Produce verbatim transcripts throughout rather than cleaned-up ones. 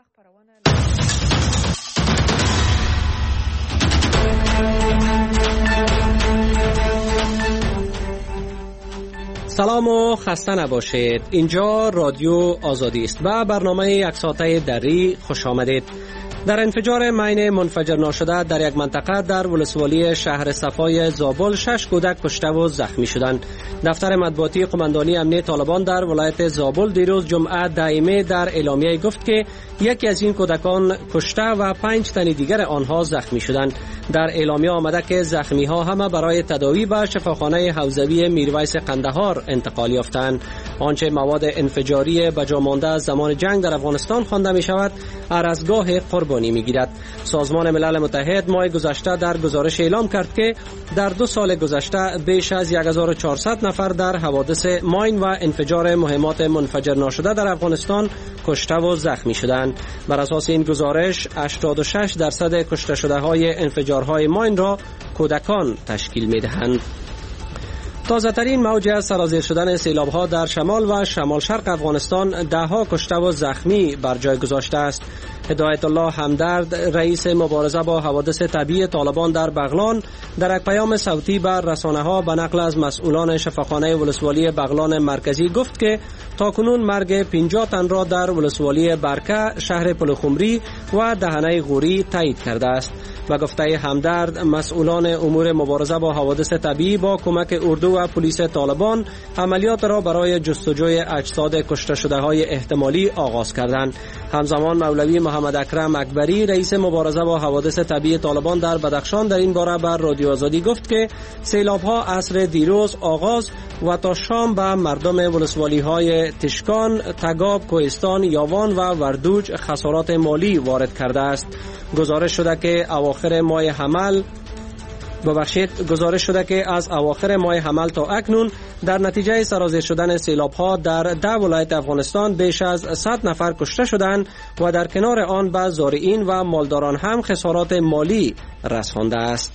سلام و خسته نباشید. اینجا رادیو آزادی است و برنامه یک ساعته دری خوش آمدید. در انفجار مین منفجر ناشده در یک منطقه در ولسوالی شهر صفای زابل شش کودک کشته و زخمی شدند. دفتر مطبوعاتی قماندانی امنیت طالبان در ولایت زابل دیروز جمعه دائمه در اعلامیه گفت که یکی از این کودکان کشته و پنج تن دیگر آنها زخمی شدند. در اعلامیه آمده که زخمی ها همه برای تداوی به شفاخانه حوزوی میرویس قندهار انتقال یافتند. آنچه مواد انفجاری به جا مانده از زمان جنگ در افغانستان خوانده می شود ارزگاه قربانی می گیرد. سازمان ملل متحد ماه گذشته در گزارش اعلام کرد که در دو سال گذشته بیش از هزار و چهارصد نفر در حوادث ماین و انفجار مهمات منفجر ناشده در افغانستان کشته و زخمی شدند. بر اساس این گزارش هشتاد و شش درصد کشته شده های انفجارهای ماین را کودکان تشکیل می دهند. تازه ترین موج از سرازیر شدن سیلاب ها در شمال و شمال شرق افغانستان ده ها کشته و زخمی بر جای گذاشته است. هدایت الله همدرد رئیس مبارزه با حوادث طبیعی طالبان در بغلان در یک پیام صوتی بر رسانه ها به نقل از مسئولان شفاخانه ولسوالی بغلان مرکزی گفت که تاکنون مرگ پنجاه تن را در ولسوالی برکه، شهر پلخمری و دهنه غوری تایید کرده است. و گفته همدرد مسئولان امور مبارزه با حوادث طبیعی با کمک اردو و پلیس طالبان عملیات را برای جستجوی اجساد کشته شده های احتمالی آغاز کردند. همزمان مولوی محمد اکرم اکبری رئیس مبارزه با حوادث طبیعی طالبان در بدخشان در این باره بر رادیو آزادی گفت که سیلاب ها عصر دیروز آغاز و تا شام به مردم ولسوالی های تشکان، تگاب، کوهستان، یاوان و وردوج خسارات مالی وارد کرده است. گزارش شده که اواخر ماه حمل ببخشید گزارش شده که از اواخر ماه حمل تا اکنون در نتیجه سرازیر شدن سیلاب ها در ده ولایت افغانستان بیش از صد نفر کشته شدند و در کنار آن به زارعین و مالداران هم خسارات مالی رسانده است.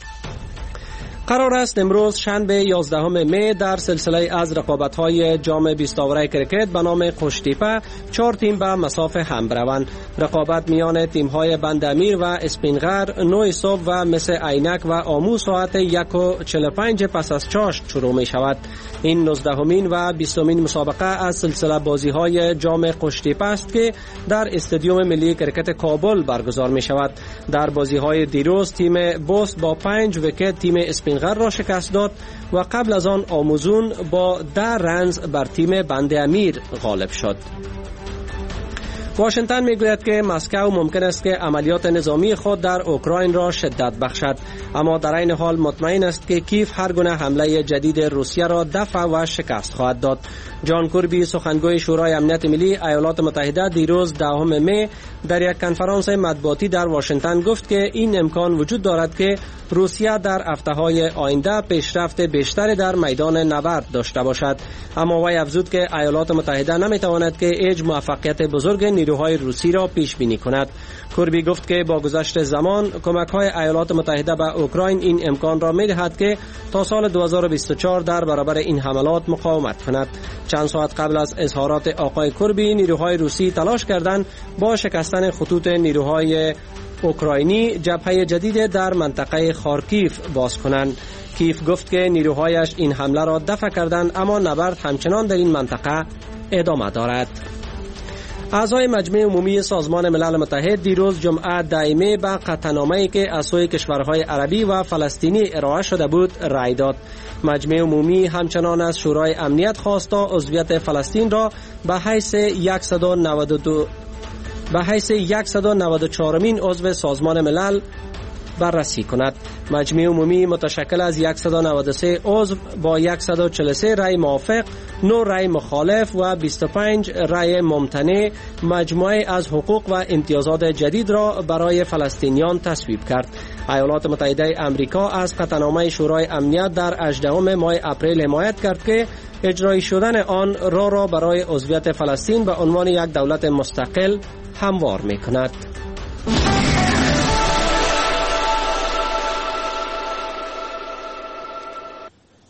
قرار است امروز شنبه یازدهم می در سلسله از رقابت‌های جام بیست آوره کرکت به نام قشتیپه چهار تیم به مسافه هم بروند. رقابت میان تیم‌های بندامیر و اسپینغر نه صبح و مس عینک و آمو ساعت یک و چهل و پنج پس از چاشت شروع می شود. این نوزدهمین و بیستمین مسابقه از سلسله بازی‌های جام قشتیپه است که در استادیوم ملی کرکت کابل برگزار می شود. در بازی‌های دیروز تیم بوست با پنج ویکت تیم اسپینغر غر را شکست داد و قبل از آن آموزون با ده رنز بر تیم بند امیر غالب شد. واشنگتن میگوید که مسکو ممکن است که عملیات نظامی خود در اوکراین را شدت بخشد، اما در این حال مطمئن است که کیف هر گونه حمله جدید روسیه را دفع و شکست خواهد داد. جان کوربی سخنگوی شورای امنیت ملی ایالات متحده دیروز دهم می در یک کنفرانس مطبوعاتی در واشنگتن گفت که این امکان وجود دارد که روسیه در هفته‌های آینده پیشرفت بیشتری در میدان نبرد داشته باشد، اما وی افزود که ایالات متحده نمیتواند که هیچ موفقیت بزرگ نیروهای روسی را پیش بینی کند. کوربی گفت که با گذشت زمان کمک‌های ایالات متحده به اوکراین این امکان را می‌دهد که تا سال دو هزار و بیست و چهار در برابر این حملات مقاومت کند. چند ساعت قبل از اظهارات آقای کوربی نیروهای روسی تلاش کردند با شکستن خطوط نیروهای اوکراینی جبهه جدید در منطقه خارکیف باز کنند. کیف گفت که نیروهایش این حمله را دفع کردند، اما نبرد همچنان در این منطقه ادامه دارد. اعضای مجمع عمومی سازمان ملل متحد دیروز جمعه دائمه به قطعنامه‌ای که از سوی کشورهای عربی و فلسطینی ارائه شده بود رأی داد. مجمع عمومی همچنان از شورای امنیت خواست تا عضویت فلسطین را به حیث صد و نود و دو به حیث صد و نود و چهارمین عضو سازمان ملل بررسی کند. مجمع عمومی متشکل از صد و نود و سه عضو با صد و چهل و سه رأی موافق، نه رأی مخالف و بیست و پنج رأی ممتنع مجموعه از حقوق و امتیازات جدید را برای فلسطینیان تصویب کرد. ایالات متحده آمریکا از قطعنامه شورای امنیت در هجدهم ماه اپریل حمایت کرد که اجرایی شدن آن راه را برای عضویت فلسطین به عنوان یک دولت مستقل هموار می‌کند.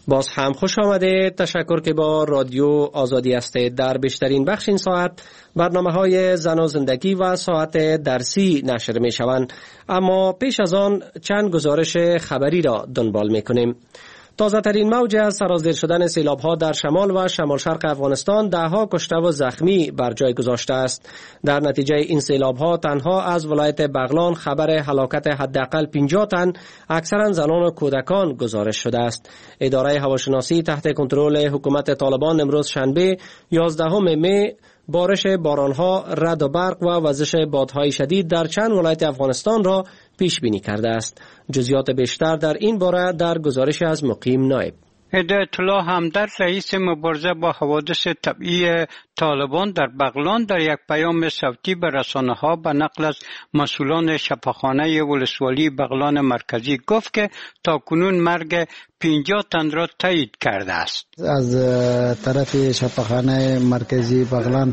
باز هم خوش آمده. تشکر که با رادیو آزادی هستید. در بیشترین بخش این ساعت برنامه های زن و زندگی و ساعت درسی نشر می شوند، اما پیش از آن چند گزارش خبری را دنبال می کنیم. تازه ترین موج از سرازیر شدن سیلاب ها در شمال و شمال شرق افغانستان ده ها کشته و زخمی بر جای گذاشته است. در نتیجه این سیلاب ها تنها از ولایت بغلان خبر هلاکت حداقل پنجاه تن اکثرا زنان و کودکان گزارش شده است. اداره هواشناسی تحت کنترل حکومت طالبان امروز شنبه یازدهم می بارش بارانها، رعد و برق و وزش بادهای شدید در چند ولایت افغانستان را پیش بینی کرده است. جزئیات بیشتر در این باره در گزارش از مقیم نایب. هدایت الله همدرد رئیس مبارزه با حوادث طبیعی طالبان در بغلان در یک پیام صوتی به رسانه‌ها به نقل از مسئولان شفاخانه ولسوالی بغلان مرکزی گفت که تاکنون مرگ پنجاه تن را تایید کرده است. از طرف شفاخانه مرکزی بغلان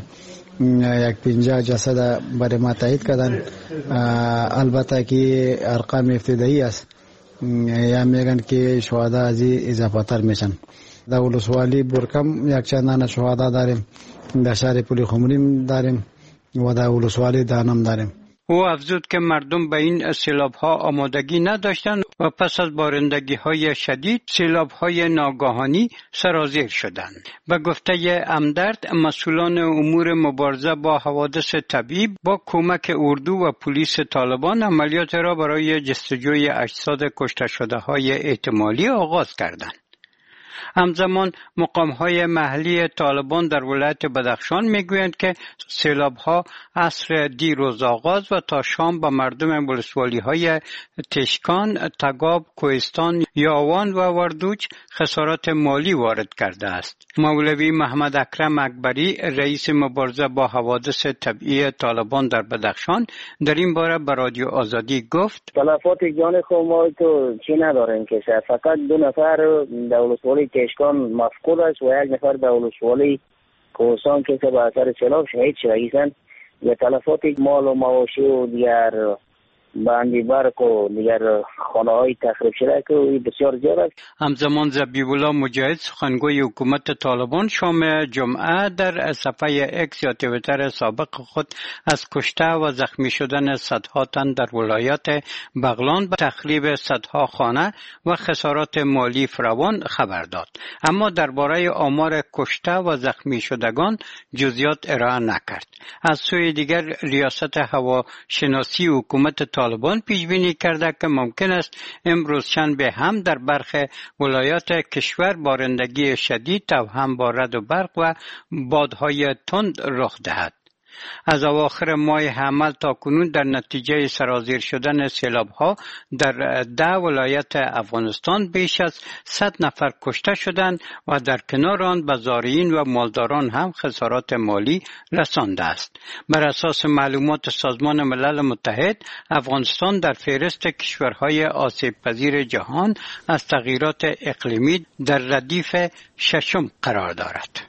یک پنجاه جسد برای ما تایید کردن. البته که ارقام ابتدایی است، یا میگن که شهدا از اضافه تر میشن. در ولسوالی بورکم یک چندان شهدا داریم، در شهر پولی خمریم داریم و در ولسوالی دانم داریم. او افزود که مردم به این سیلاب ها آمادگی نداشتند و پس از بارندگی های شدید سیلاب های ناگهانی سرازیر شدند. به گفته همدرد، مسئولان امور مبارزه با حوادث طبیعی با کمک اردو و پلیس طالبان عملیات را برای جستجوی اجساد کشته شده های احتمالی آغاز کردند. همزمان مقام‌های محلی طالبان در ولایت بدخشان میگویند که سیلاب‌ها عصر دیروز آغاز و تا شام به مردم ولسوالی‌های تشکان، تگاب، کوهستان، یاوان و وردوج خسارات مالی وارد کرده است. مولوی محمد اکرم اکبری رئیس مبارزه با حوادث طبیعی طالبان در بدخشان در این باره به رادیو آزادی گفت: تلفات جان خود ما تو چی نداریم که فقط دو نفر در ولسوالی تشکان مفقود است و یک نفر در ولسوالی کوهستان که به اثر سیلاب شهید شدند. یا تلفات مال و مواشی و دیگر بندی برق و دیگر خانه های تخریب شده که بسیار زیاد است. همزمان ذبیح الله مجاهد سخنگوی حکومت طالبان شام جمعه در صفحه اکس یا توییتر سابق خود از کشته و زخمی شدن صدها تن در ولایت بغلان به تخریب صدها خانه و خسارات مالی فراوان خبر داد، اما درباره آمار کشته و زخمی شدگان جزئیات ارائه نکرد. از سوی دیگر ریاست هواشناسی حکومت طالبان پیش بینی کرده که ممکن است امروز شنبه هم در برخی ولایات کشور بارندگی شدید توأم با رعد و برق و بادهای تند رخ دهد. از اواخر ماه حمل تا کنون در نتیجه سرازیر شدن سیلاب‌ها در ده ولایت افغانستان بیش از صد نفر کشته شدند و در کنار آن به زارعین و مالداران هم خسارات مالی رسانده است. بر اساس معلومات سازمان ملل متحد، افغانستان در فهرست کشورهای آسیب پذیر جهان از تغییرات اقلیمی در ردیف ششم قرار دارد.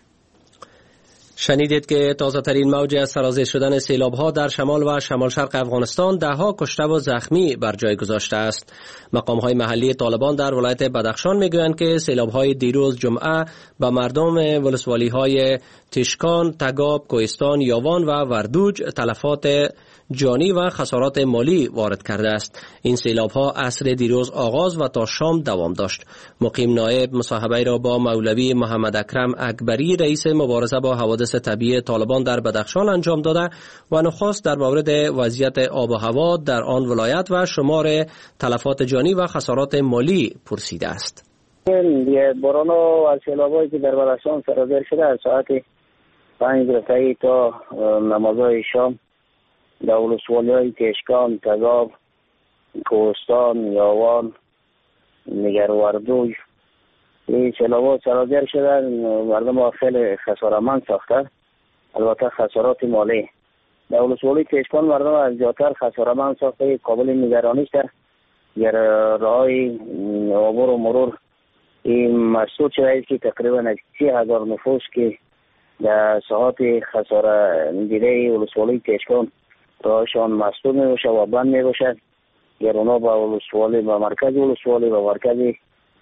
شنیدید که تازه ترین موج از سرازیر شدن سیلاب ها در شمال و شمال شرق افغانستان ده ها کشته و زخمی بر جای گذاشته است. مقام های محلی طالبان در ولایت بدخشان میگویند که سیلاب های دیروز جمعه به مردم ولسوالی های تشکان، تگاب، کوهستان، یاوان و وردوج تلفات جانی و خسارات مالی وارد کرده است. این سیلاب ها عصر دیروز آغاز و تا شام دوام داشت. مقیم نایب مصاحبه را با مولوی محمد اکرم اکبری رئیس مبارزه با حوادث طبیعی طالبان در بدخشان انجام داده و نخست در مورد وضعیت آب و هوا در آن ولایت و شمار تلفات جانی و خسارات مالی پرسیده است. باران و سیلابایی که در بدخشان سرازیر شده از ساعت پنج رسایی تا نمازهای شام در ولسوالی‌های تشکان، تگاب، کوهستان، یاوان، نگر وردوج این سیلاب‌ها سرازیر شدن. مردم ها خیلی خسارتمند ساخته، البته خسارات مالی. در ولسوالی تشکان مردم از زیادتر خسارتمند ساخته، قابل نگرانی است. در راه‌های عبور و مرور این مسدود شده است که تقریبا سی هزار نفوس که در ساعات خسارت دیده ولسوالی تشکان راهشان مسدود می باشه و بند می باشد. گر اونا با ولسوالی با مرکز ولسوالی با مرکز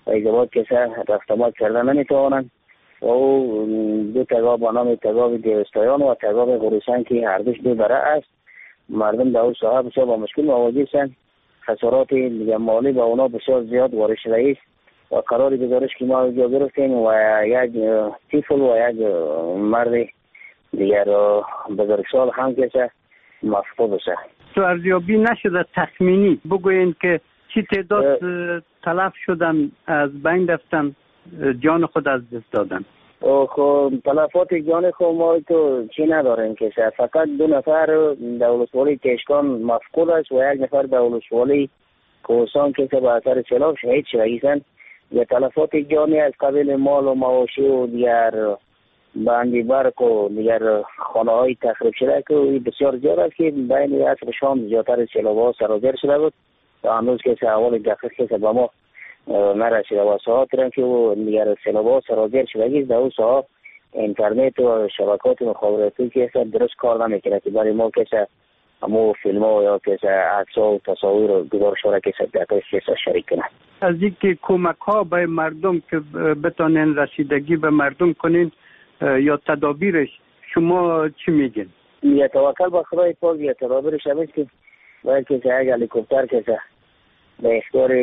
ازدواج کسی رفت آمد کردن نمیتوانند و او دو تگاب با نام تگاب دیوستایان و تگاب غوریسان که هر دوش دو بره است. مردم در او ساحه بسیار با مشکل مواجه هستند. خسارات مالی با اونا بسیار زیاد وارد شده است و قرار گزارش که ما اینجا گرفتیم و یک طفل و یک مرد دیگر بزرگسال هم که مفقود است. تو ارزیابی نشده تخمینی بگوین که چی تعداد تلف شدن، از بین رفتن، جان خود از دست دادن؟ خب تلفات جان خود ما تو چی نداریم که فقط دو نفر در ولسوالی کشکان مفقود است و یک نفر در ولسوالی کوهستان که به اثر سیلاب شهید شده‌اند. یا تلفات جانی از قبیل مال و مواشی و دیگر بندی برق و دیگر خانه های تخریب شده که بسیار زیاد است که بین عصر شام زیادتر سیلاب ها سرازیر شده بود و هنوز که اول دقیق که به ما نرسیده و ساعت رنگ که او دیگر سیلاب ها سرازیر شده در او ساعت اینترنت و شبکات مخابراتی که درست کار نمیکنه که برای ما که همو فیلم ها یا که عکس ها و تصاویر و گزارش ها را که دقیق که شریک کنه. از اینکه کمک ها به مردم که بتانین رسیدگی به مردم کنین یا تدابیرش شما چی میگین؟ یا توکل به خدای پاک یا تدابیرش هم است که باید که یک هلیکوپتر که به اختیار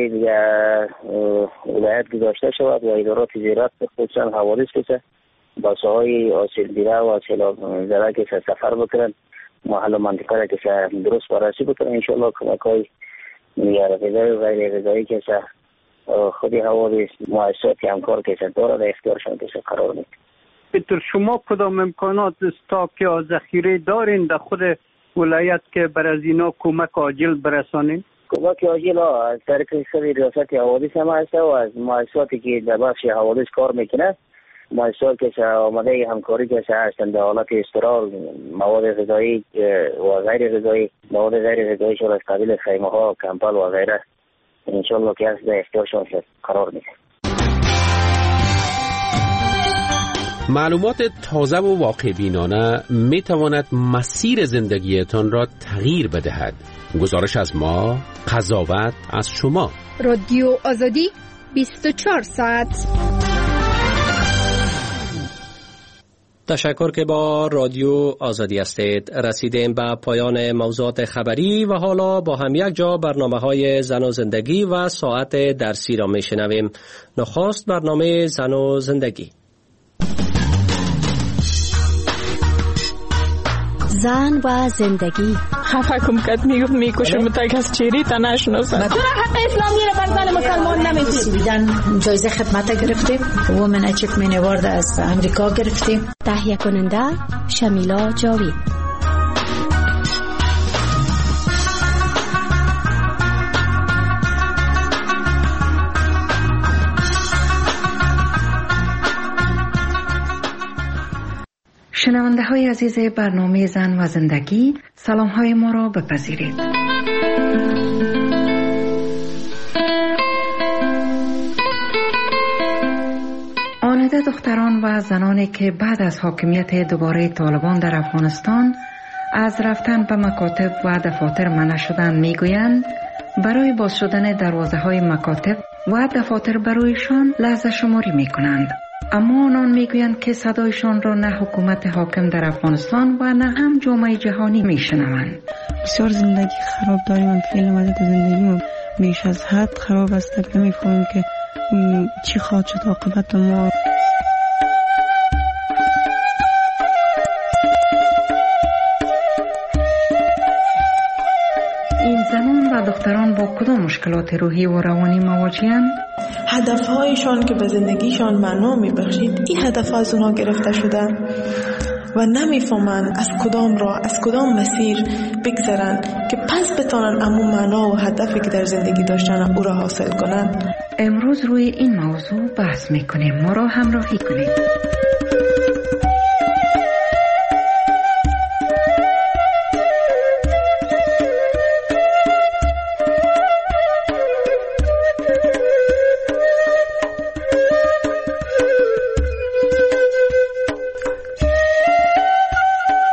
ولایت گذاشته شود و ادارات زراعت خصوصا حوادث که با ساهای آسیب دیده و سیلاب زده که سفر بکنن محل و منطقه را که درست بررسی بکنن. انشاءالله کمک های غذایی و غیر غذایی که خودی حوادث مؤسسات همکار که داره در اختیارشان که قرار میده. پیتر شما کدام امکانات استاک یا ذخیره دارین در خود ولایت که بر از اینا کمک عاجل برسانین؟ کمک عاجل ها از طریق ریاست حوادث هم هست و از مؤسساتی که در بخش حوادث کار میکنه، مؤسسات که آماده همکاری که هستند در حالت استقرار مواد غذایی و غیر غذایی، مواد غیر غذایی شده از قبیل خیمه ها، کمپل و غیره انشالله که هست در اختیارشان قرار میده. معلومات تازه و واقع بینانه می تواند مسیر زندگیتان را تغییر بدهد. گزارش از ما، قضاوت از شما. رادیو آزادی بیست و چهار ساعت. تشکر که با رادیو آزادی هستید. رسیدیم به پایان موضوعات خبری و حالا با هم یک جا برنامه های زن و زندگی و ساعت درسی را می شنویم. نخست برنامه زن و زندگی. زن و زندگی. خفه کم کت میگفت میکشم تک از چیری تا نشناسم. تو را حق اسلامی را بر زن مسلمان نمیدی. سویدن جایزه خدمت گرفتیم. وومن اچیومنت اوارد از امریکا گرفتیم. تهیه کننده شمیلا جاوید. شنونده های عزیز برنامه زن و زندگی، سلام های ما را بپذیرید. آنده دختران و زنانی که بعد از حاکمیت دوباره طالبان در افغانستان از رفتن به مکاتب و دفاتر منع شدند میگویند برای باز شدن دروازه های مکاتب و دفاتر برایشان لحظه شماری میکنند. اما آنان میگویند که صدایشان را نه حکومت حاکم در افغانستان و نه هم جامعه جهانی میشنوند. بسیار زندگی خراب داریم. من فعلا وضعیت زندگی بیش از حد خراب است. نمیفهمیم که چی خواهد شد عاقبت ما. این زنان و دختران با کدام مشکلات روحی و روانی مواجه‌اند؟ هدفهایشان که به زندگیشان معنا میبخشید این هدف از اونها گرفته شده و نمیفهمند از کدام راه از کدام مسیر بگذرن که پس بتانن امو معنا و هدفی که در زندگی داشتن او را حاصل کنند. امروز روی این موضوع بحث میکنیم. ما را همراهی کنید.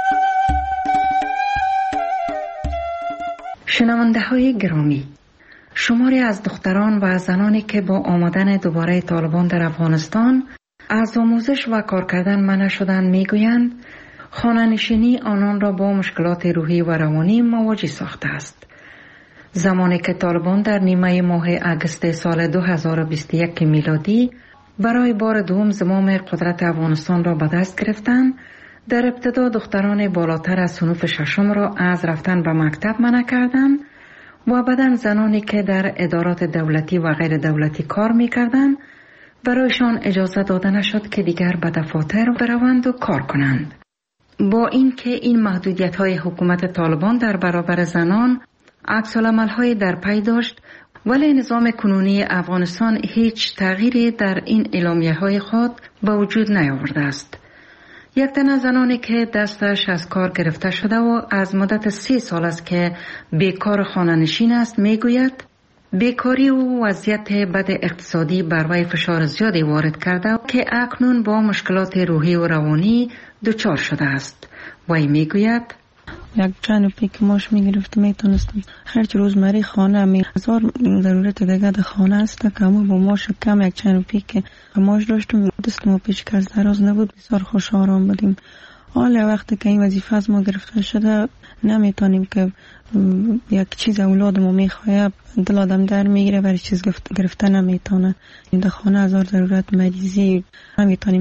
شنونده های گرامی، شماری از دختران و زنانی که با آمدن دوباره طالبان در افغانستان از آموزش و کار کردن منع شدند میگویند خانه‌نشینی آنان را با مشکلات روحی و روانی مواجه ساخته است. زمانی که طالبان در نیمه ماه اگست سال دو هزار و بیست و یک میلادی برای بار دوم زمام قدرت افغانستان را به دست گرفتند، در ابتدا دختران بالاتر از صنف ششم را از رفتن به مکتب منع کردند و بعداً زنانی که در ادارات دولتی و غیر دولتی کار می‌کردند برایشان اجازه داده نشد که دیگر به دفاتر بروند و کار کنند. با اینکه این محدودیت‌های حکومت طالبان در برابر زنان عکس‌العمل‌های در پی داشت، ولی نظام کنونی افغانستان هیچ تغییری در این اعلامیه‌های خود به وجود نیاورده است. یک تن از زنانی که دستش از کار گرفته شده و از مدت سی سال است که بیکار خانه‌نشین است میگوید بیکاری و وضعیت بد اقتصادی بر وی فشار زیادی وارد کرده که اکنون با مشکلات روحی و روانی دچار شده است. وی میگوید یک چند روپی که ماش میگرفت میتونستم هرچی روزمره خانه می هزار ضرورت دیگه در خانه است که همون با ماش کم یک چند روپی که ماش داشتم دست ما پیچ که از دراز نبود بسیار خوش آرام بودیم. حالا وقتی که این وظیفه از ما گرفته شده نمیتونیم که یک چیز اولاد ما میخواه دل آدم در میگیره ولی چیز گرفته نمیتونه. این در خانه هزار ضرورت مریضی نمیتونیم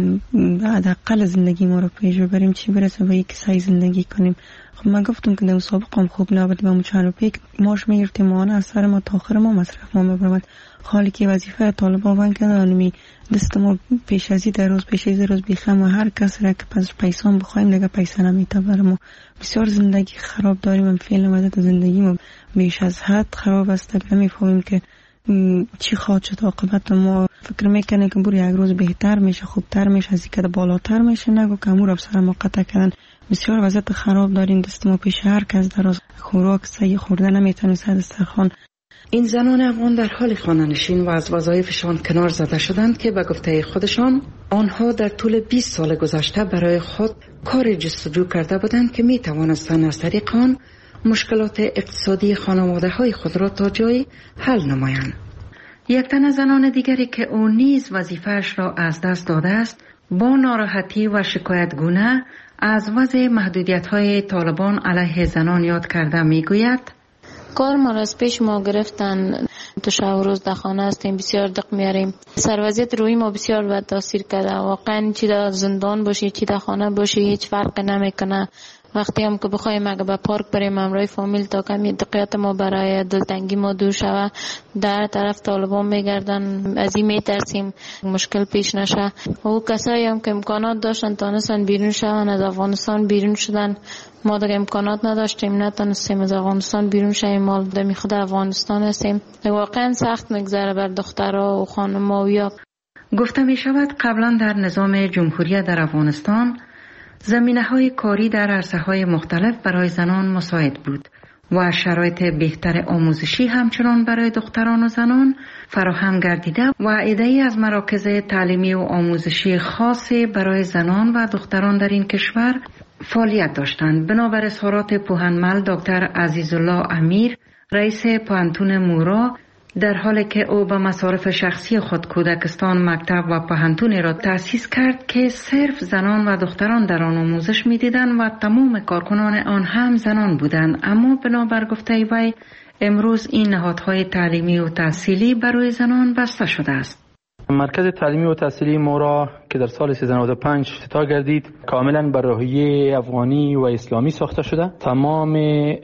حداقل زندگی ما رو پیش بریم چی برسه و یک سعی زندگی کنیم. خب من گفتم که در مسابقه خوب نبودیم و چند روپی ماش میگرفتیم ما از سر ما تا آخر ما مصرف ما میبرد. حالی که وظیفه طالبان ون کنه آنمی دست ما پیش ازی در روز پیش ازی روز بیخم و هر کس را که پس پیسان بخوایم دیگه پیسه نمیته بر ما. بسیار زندگی خراب داریم. من فعلا وضعیت زندگی ما بیش از حد خراب است که نمیفهمیم که چی خواهد شد عاقبت. ما فکر میکنه که بور یک روز بهتر میشه خوبتر میشه از اینکه بالاتر میشه نگو که امور افسر ما قطع کردن. بسیار وضعیت خراب داریم. دست ما پیش هر کس در روز خوراک سعی خوردن نمیتونه سر دسترخوان. این زنان افغان در حال خانه‌نشین و از وظایفشان کنار زده شدند که به گفته خودشان آنها در طول بیست سال گذشته برای خود کار جستجو کرده بودند که می توانستند از طریق آن مشکلات اقتصادی خانواده‌های خود را تا جایی حل نمایند. یک تن از زنان دیگری که او نیز وظیفه‌اش را از دست داده است با ناراحتی و شکایتگونه از وضع محدودیت‌های طالبان علیه زنان یاد کرده میگوید کار ما را از پیش ما گرفتن. تو شب و روز در خانه هستیم بسیار دق میاریم. سروازیت روی ما بسیار بد تاثیر کرده. واقعا چی در زندان باشی چی در خانه باشی هیچ فرق نمیکنه. وقتی هم که بخوایم اگه به پارک بریم همراه فامیل تا کمی دقیقت ما برای دلتنگی ما دور شوه در طرف طالبان میگردن. از این میترسیم مشکل پیش نشه. و کسایی هم که امکانات داشتن تانستن بیرون شون از افغانستان بیرون شدن. ما دیگه امکانات نداشتیم نتونستیم از افغانستان بیرون شویم. ما در خود افغانستان هستیم. واقعا سخت میگذره بر دخترها و خانم‌ها. گفته می شود قبلا در نظام جمهوری در افغانستان زمینه‌های کاری در عرصه‌های مختلف برای زنان مساعد بود و شرایط بهتر آموزشی همچنان برای دختران و زنان فراهم گردیده و عده‌ای از مراکز تعلیمی و آموزشی خاصی برای زنان و دختران در این کشور فعالیت داشتند. بنابر اظهارات پوهنمل دکتر عزیزالله امیر رئیس پوهنتون مورا در حالی که او به مصارف شخصی خود کودکستان مکتب و پوهنتونی را تأسیس کرد که صرف زنان و دختران در آن آموزش می‌دیدند و تمام کارکنان آن هم زنان بودند. اما بنابر گفته وی امروز این نهادهای تعلیمی و تحصیلی برای زنان بسته شده است. مرکز تعلیمی و تحصیلی مورا که در سال سیصد و نود و پنج افتتاح گردید کاملا بر روحیه افغانی و اسلامی ساخته شده. تمام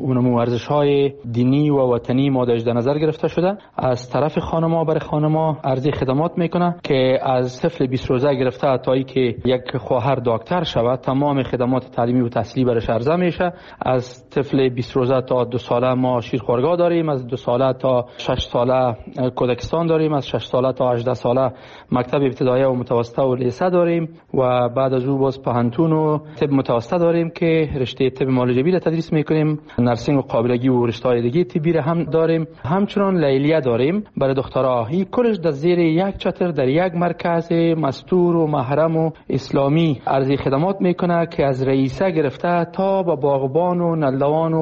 ورزش‌های دینی و وطنی ماده‌اش در نظر گرفته شده. از طرف خانم‌ها برای خانم‌ها عرضه خدمات میکنه که از طفل بیست روزه گرفته تا اینکه یک خواهر دکتر شود تمام خدمات تعلیمی و تحصیلی برش عرضه میشه. از طفل بیست روزه تا دو ساله ما شیرخوارگاه داریم. از دو ساله تا شش ساله کودکستان داریم. از شش ساله تا هجده ساله مکتب ابتدایی و متوسطه و لیسه داریم و بعد از او باز پوهنتون و طب متوسطه داریم که رشته طب معالجوی را تدریس میکنیم. نرسینگ و قابلگی و رشته‌های دیگه طبی را هم داریم. همچنان لیلیه داریم برای دخترها. این کلش در زیر یک چتر در یک مرکز مستور و محرم و اسلامی عرضه خدمات میکنه که از رئیسه گرفته تا با باغبان و نلوان و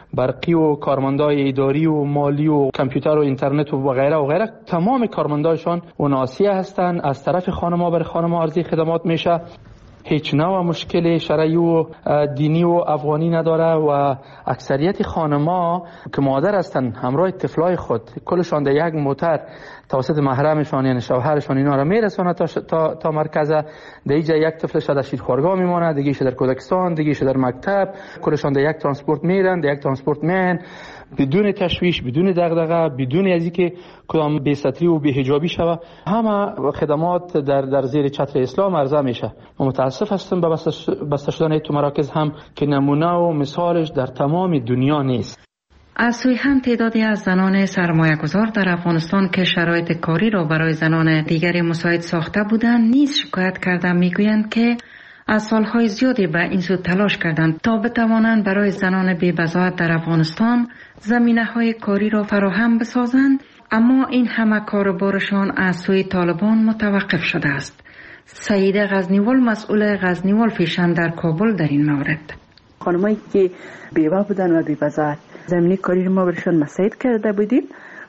برقی و کارمندای اداری و مالی و کامپیوتر و اینترنت و غیره و غیره، تمام کارمندایشان و ناسیه هستند. از طرف خانم‌ها برای خانم‌ها عرضه خدمات میشه. هیچ نوع مشکل شرعی و دینی و افغانی نداره و اکثریت خانم‌ها که مادر هستن همراه طفلای خود کلشان در یک موتر توسط محرمشان یعنی شوهرشان اینا را میرسونه تا, تا, تا مرکز. در اینجا یک طفلش در شیرخوارگاه میمونه، دیگه‌ش در کودکستان، دیگه‌ش در مکتب، کلشان در یک ترانسپورت میرن، در یک ترانسپورت میان بدون تشویش، بدون دغدغه، بدون از اینکه کدام بی‌ستری و بی‌حجابی شوه. همه خدمات در در زیر چتر اسلام عرضه میشه. متاسف هستم به بسته شدن تو مراکز هم که نمونه و مثالش در تمام دنیا نیست. از سوی هم تعدادی از زنان سرمایه‌گذار در افغانستان که شرایط کاری را برای زنان دیگری مساعد ساخته بودند نیز شکایت کردند. میگویند که از سالهای زیادی به این سو تلاش کردند تا بتوانند برای زنان بی‌بضاعت در افغانستان زمینه‌های کاری را فراهم بسازند، اما این همه کاربارشان از سوی طالبان متوقف شده است. سعید غزنیوال مسئول غزنیوال فیشن در کابل در این مورد: خانمایی که بیوه بودن و بی‌بضاعت زمینه کاری ما برشان مساعد کرده بودیم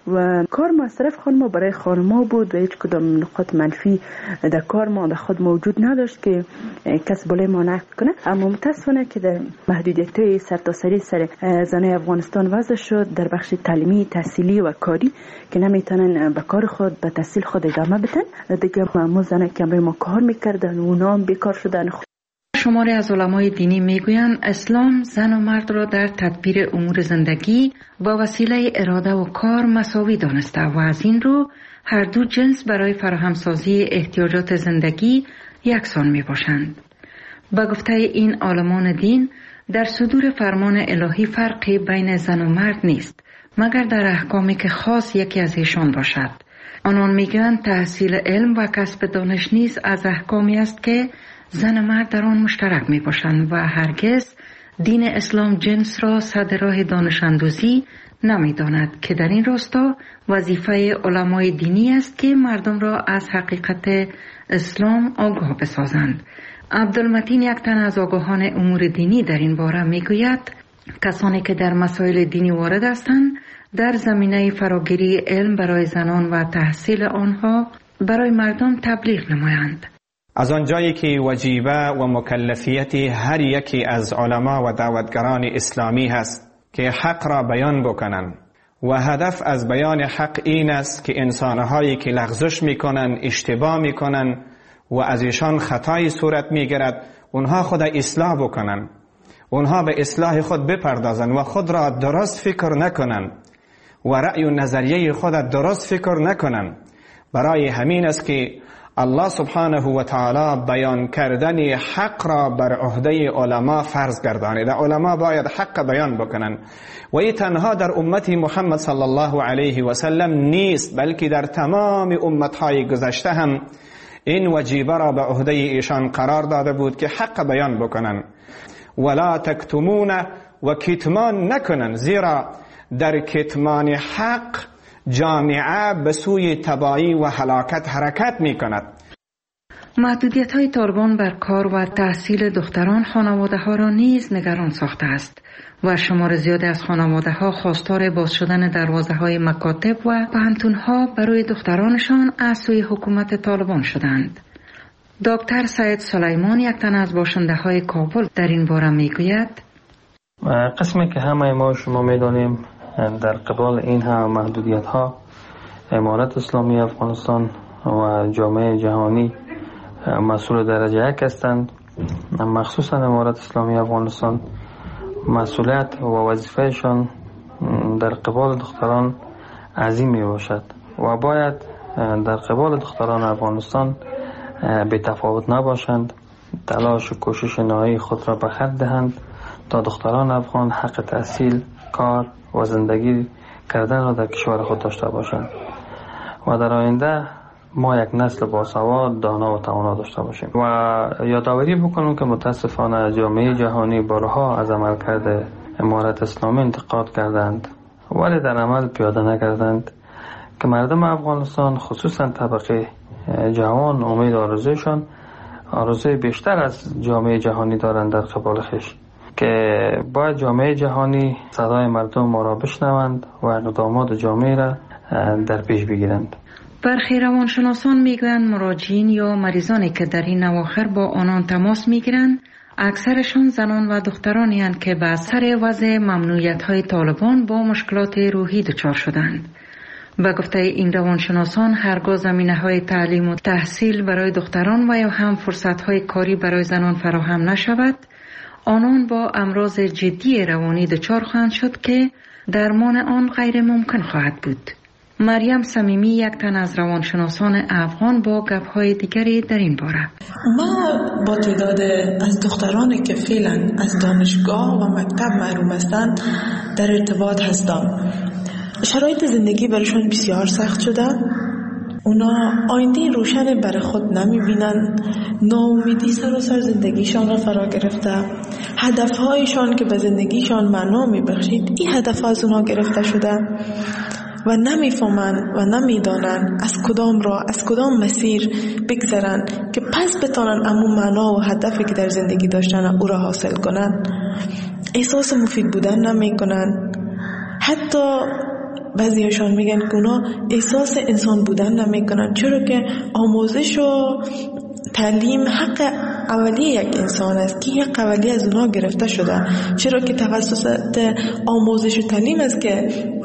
و کار ما از طرف خانم برای خانم بود و هیچ کدام نقاط منفی در کار ما در خود موجود نداشت که کس بالای ما نقد کنه. اما متاسفانه که در محدودیت‌های سرتاسری سر زنای افغانستان وضع شد در بخش تعلیمی، تحصیلی و کاری که نمیتونن به کار خود، به تحصیل خود ادامه بدن. دیگه معمول زنای که برای ما کار میکردن و اونا هم بیکار شدن. شماری از علمای دینی میگویند اسلام زن و مرد را در تدبیر امور زندگی با وسیله اراده و کار مساوی دانسته و از این رو هر دو جنس برای فراهمسازی احتیاجات زندگی یکسان می باشند. با گفته این عالمان دین در صدور فرمان الهی فرقی بین زن و مرد نیست مگر در احکامی که خاص یکی از ایشان باشد. آنان میگویند تحصیل علم و کسب دانش نیز از احکامی است که زن و مرد در آن مشترک می باشند و هرگز دین اسلام جنس را صد راه دانش اندوزی نمی داند که در این راستا وظیفه علمای دینی است که مردم را از حقیقت اسلام آگاه بسازند. عبدالمتین یک تن از آگاهان امور دینی در این باره می گوید کسانی که در مسائل دینی وارد هستند در زمینه فراگیری علم برای زنان و تحصیل آنها برای مردم تبلیغ نمایند. از آنجایی که وجیبه و مکلفیت هر یکی از علما و دعوتگران اسلامی هست که حق را بیان بکنند و هدف از بیان حق این است که انسانهایی که لغزش میکنن، اشتباه میکنن و از ایشان خطای صورت میگیرد اونها خود اصلاح بکنن، اونها به اصلاح خود بپردازن و خود را درست فکر نکنن و رأی و نظریه خود درست فکر نکنن. برای همین است که الله سبحانه و تعالی بیان کردن حق را بر عهده علما فرض گردانیده. علما باید حق بیان بکنن و این تنها در امت محمد صلی الله علیه و سلم نیست بلکه در تمام امتهای گذشته هم این وجیبه را به عهده ایشان قرار داده بود که حق بیان بکنن. ولا تکتمون و کتمان نکنن، زیرا در کتمان حق جامعه به سوی تباهی و هلاکت حرکت می کند. محدودیت های طالبان بر کار و تحصیل دختران خانواده ها را نیز نگران ساخته است و شمار زیادی از خانواده ها خواستار باز شدن دروازه های مکاتب و پوهنتون ها برای دخترانشان از سوی حکومت طالبان شدند. دکتر سعید سلیمان یک تن از باشنده های کابل در این باره می گوید قسمی که همه ما شما می دانیم در قبال این هم محدودیت ها امارت اسلامی افغانستان و جامعه جهانی مسئول درجه یک هستند. مخصوصا امارت اسلامی افغانستان مسئولیت و وظیفهشان در قبال دختران عظیم می باشد و باید در قبال دختران افغانستان به تفاوت نباشند، تلاش و کوشش نهایی خود را به خرج دهند تا دختران افغان حق تحصیل، کار و زندگی کردن را در کشور خود داشته باشند و در آینده ما یک نسل باسواد، دانا و توانا داشته باشیم. و یادآوری بکنم که متاسفانه جامعه جهانی بارها از عملکرد امارت اسلامی انتقاد کردند ولی در عمل پیاده نکردند که مردم افغانستان خصوصا طبقه جوان امید آرزویشان آرزوی بیشتر از جامعه جهانی دارند در قبال خویش که باید جامعه جهانی صدای مردم ما را بشنوند و اقدامات جامعه را در پیش بگیرند. برخی روانشناسان میگویند مراجعین یا مریضانی که در این اواخر با آنان تماس میگیرند اکثرشان زنان و دخترانی هستند که به اثر وضع ممنوعیت‌های طالبان با مشکلات روحی دچار شدند. به گفته این روانشناسان هرگاه زمینه‌های تعلیم و تحصیل برای دختران و یا هم فرصت‌های کاری برای زنان فراهم نشود، آنان با امراض جدی روانی دچار خواهند شد که درمان آن غیر ممکن خواهد بود. مریم صمیمی یک تن از روانشناسان افغان با گپ‌های دیگری در این باره. ما با تعداد از دخترانی که فعلا از دانشگاه و مکتب محروم هستند در ارتباط هستم. شرایط زندگی برایشان بسیار سخت شده. اونا آینده روشن برای خود نمیبینن، ناامیدی سر و سر زندگیشان را فرا گرفته. هدفهایشان که به زندگیشان معنا میبخشید این هدف از اونا گرفته شده و نمیفهمن و نمیدانن از کدام راه از کدام مسیر بگذرن که پس بتانن امو معنا و هدفی که در زندگی داشتن او را حاصل کنن. احساس مفید بودن نمیکنن. حتی بعضیشان میگن که اونا احساس انسان بودن نمیکنن، چرا که آموزش و تعلیم حق اولیه یک انسان است که حق اولیه از اونا گرفته شده، چرا که توسط آموزش و تعلیم است که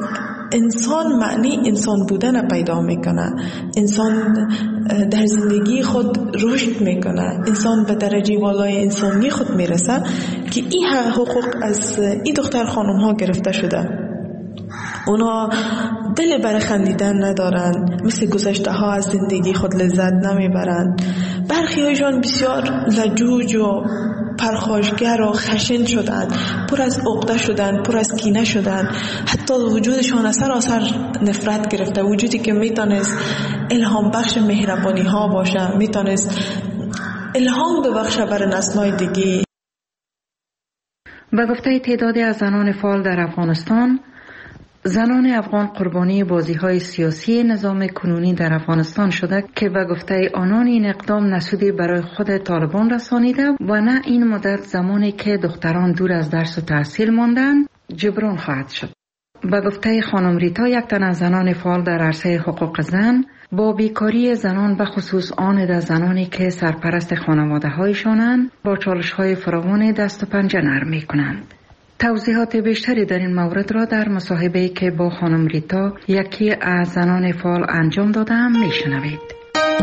انسان معنی انسان بودن پیدا میکنه، انسان در زندگی خود رشد میکنه، انسان به درجه والای انسانی خود میرسه که این حقوق از این دختر خانم ها گرفته شده. اونا دل برای خندیدن ندارن، مثل گذشته ها از زندگی خود لذت نمیبرن. برخی هایشان بسیار لجوج و پرخاشگر و خشن شدند، پر از عقده شدند، پر از کینه شدند. حتی وجودشان سراسر نفرت گرفته، وجودی که میتونست الهام بخش مهربانی ها باشه، میتونست الهام ببخشه برای نسل‌های دیگه. به گفته تعدادی از زنان فعال در افغانستان، زنان افغان قربانی بازی‌های سیاسی نظام کنونی در افغانستان شده که به گفته آنان این اقدام نسودی برای خود طالبان رسانیده و نه این مدت زمانی که دختران دور از درس و تحصیل ماندند جبران خواهد شد. به گفته خانم ریتا، یک تن از زنان فعال در عرصه حقوق زن، با بیکاری زنان به خصوص آن از زنانی که سرپرست خانواده هایشانند با چالش های فراوان دست و پنجه نرم می‌کنند. توضیحات بیشتری در این مورد را در مصاحبه‌ای که با خانم ریتا یکی از زنان فعال انجام دادم میشنوید.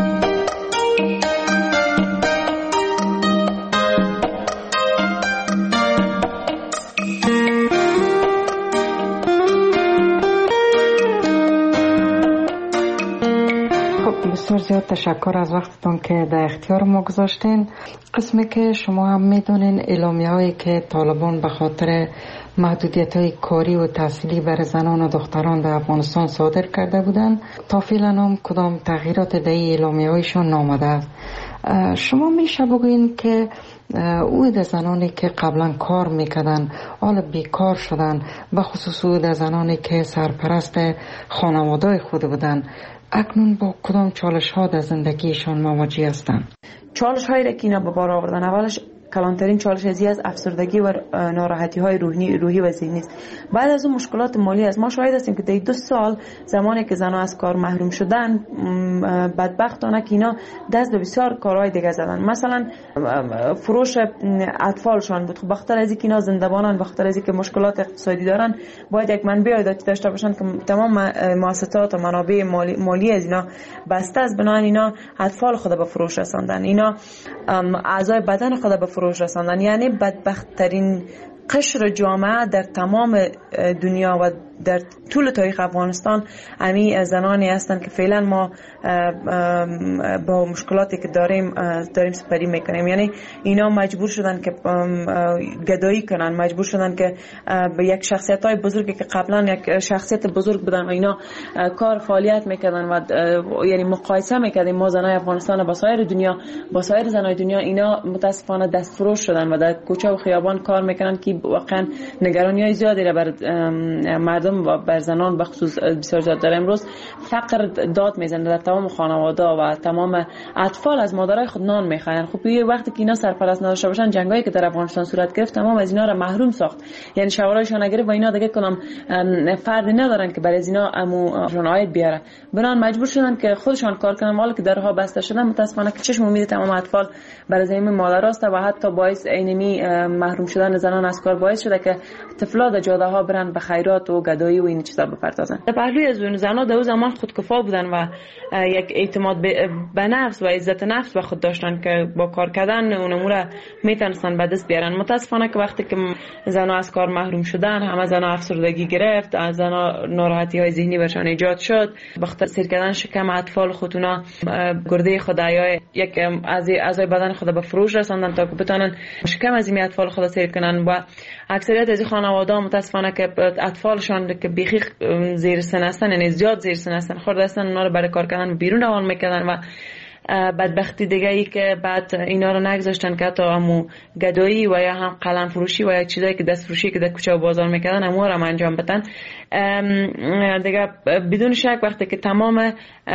بسیار زیاد تشکر از وقتتون که در اختیار ما گذاشتین. قسمی که شما هم میدونین اعلامیه هایی که طالبان به خاطر محدودیت های کاری و تحصیلی برای زنان و دختران در افغانستان صادر کرده بودن، تا فعلا هم کدام تغییرات در اعلامیه هایشان نامده است. شما میشه بگوین که او در زنانی که قبلا کار میکردن حالا بیکار شدن، به خصوص او در زنانی که سرپرست خانواده خود بودن، اکنون با کدام چالش ها در زندگیشان مواجه هستند؟ چالش هایی را که اینا به بار آوردن، اولش کلانترین چالش ازی از افسردگی و ناراحتی های روحی روحی و ذهنی است. بعد از اون مشکلات مالی است. ما شاهد هستیم که در دو سال زمانی که زنها از کار محروم شدن، بدبختانه که اینا دست به بسیار کارهای دیگه زدن. مثلا فروش اطفالشان بود. بخاطر از اینکه اینا زنده‌بانن، بخاطر از اینکه مشکلات اقتصادی دارن، باید یک منبع عایداتی داشته باشن که تمام مؤسسات و منابع مالی, مالی از اینا بسته است. بنابراین اینا اطفال خود به فروش رساندن، اینا اعضای بدن خود به فروش رساندن. یعنی بدبخت‌ترین قشر جامعه در تمام دنیا و در طول تاریخ افغانستان امی زنانی هستند که فعلا ما با مشکلاتی که داریم داریم سپری میکنیم. یعنی اینا مجبور شدن که گدایی کنن، مجبور شدن که به یک شخصیت های بزرگی که قبلا یک شخصیت بزرگ بودن و اینا کار فعالیت میکردن و یعنی مقایسه میکردیم ما زنای افغانستان با سایر دنیا، با سایر زنای دنیا، اینا متاسفانه دست فروش شدن و در کوچه و خیابان کار میکنن که واقعا نگرانی های زیادی را بر مردم بر زنان به خصوص بسیار زیاد داره. امروز فقر داد میزنه در تمام خانواده و تمام اطفال از مادرای خود نان میخواین. خب یه وقتی که اینا سرپرست نداشته باشن، جنگایی که در افغانستان صورت گرفت تمام از اینا را محروم ساخت، یعنی شوارایشان نگرفت و اینا دیگه کنم فرد ندارن که برای از اینا اموشون عاید بیاره، بنان مجبور شدن که خودشان کار کنن. حالا که درها بسته شدن متاسفانه که چشم امید تمام اطفال برای زمین مادراست و حتی باعث اینمی محروم شدن زنان از کار باعث شده که طفلا در جاده ها برن به خیرات و گدایی و این چیزا بپردازن. در پهلوی از اون زنا در اون زمان خودکفا بودن و یک اعتماد به نفس و عزت نفس به خود داشتن که با کار کردن اون امور میتونستن به دست بیارن. متاسفانه که وقتی که زنا از کار محروم شدن، همه زنا افسردگی گرفت، از زنا ناراحتی های ذهنی برشان ایجاد شد، بخاطر سیر کردن شکم اطفال خودونا گرده خود یا یک از اعضای بدن خود به فروش رساندن تا که بتونن شکم از این اطفال خود سیر کنن. و اکثریت از خانواده متاسفانه که اطفالشان که بیخی زیر سن هستن، یعنی زیاد زیر سن هستن، خورد هستن، اونا رو برای کار کردن بیرون روان میکردن و بدبختی دیگه ای که بعد اینا رو نگذاشتن که حتی همو گدایی و یا هم قلم فروشی و یا چیزایی که دست فروشی که در کوچه و بازار میکردن همو رو انجام بدن. دیگه بدون شک وقتی که تمام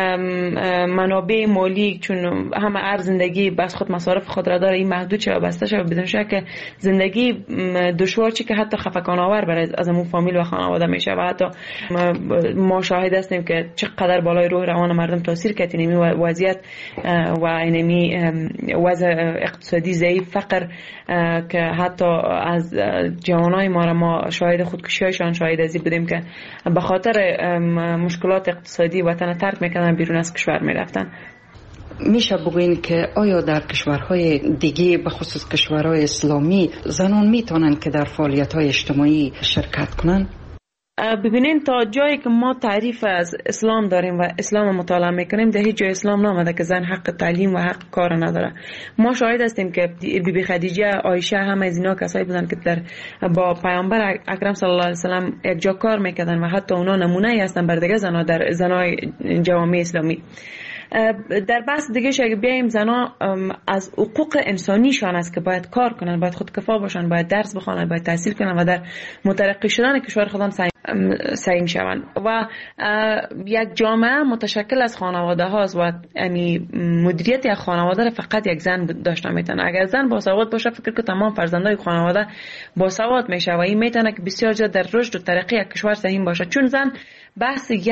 منابع مالی، چون همه ارز زندگی بس خود مصارف خود را داره، این محدود شه و بسته شه، بدون شک زندگی دشوار چی که حتی خفقان آور برای از همون فامیل و خانواده میشه. و حتی ما شاهد هستیم که چقدر بالای روح روان مردم تاثیر کرد اینمی وضعیت و اینمی وضع اقتصادی ضعیف، فقر که حتی از جوانای ما را ما شاهد خودکشی‌هایشان شاهد ازی بودیم که به خاطر مشکلات اقتصادی وطن ترک میکنن، بیرون از کشور میرفتن. میشه بگوین که آیا در کشورهای دیگه به خصوص کشورهای اسلامی زنان میتونن که در فعالیت‌های اجتماعی شرکت کنن؟ ببینین تا جایی که ما تعریف از اسلام داریم و اسلام مطالعه میکنیم، در هیچ جای اسلام نامده که زن حق تعلیم و حق کار نداره. ما شاهد هستیم که بی بی خدیجه، عایشه، همه از اینا کسایی بودن که در با پیامبر اکرم صلی الله علیه و سلم یک جا کار میکردن و حتی اونا نمونه ای هستن بر دیگه زنا در زنای جوامع اسلامی. در بحث دیگه اگه بیایم، زنا از حقوق انسانیشان است که باید کار کنن، باید خودکفا باشن، باید درس بخونن، باید تحصیل کنن و در مترقی شدن کشور خودم سعی شوند. و یک جامعه متشکل از خانواده هاست و یعنی مدیریت یک خانواده را فقط یک زن داشته میتونه. اگر زن باسواد باشه، فکر که تمام فرزندای خانواده باسواد میشه و این میتونه که بسیار زیاد در رشد و ترقی یک کشور سهم باشه. چون زن بحث یک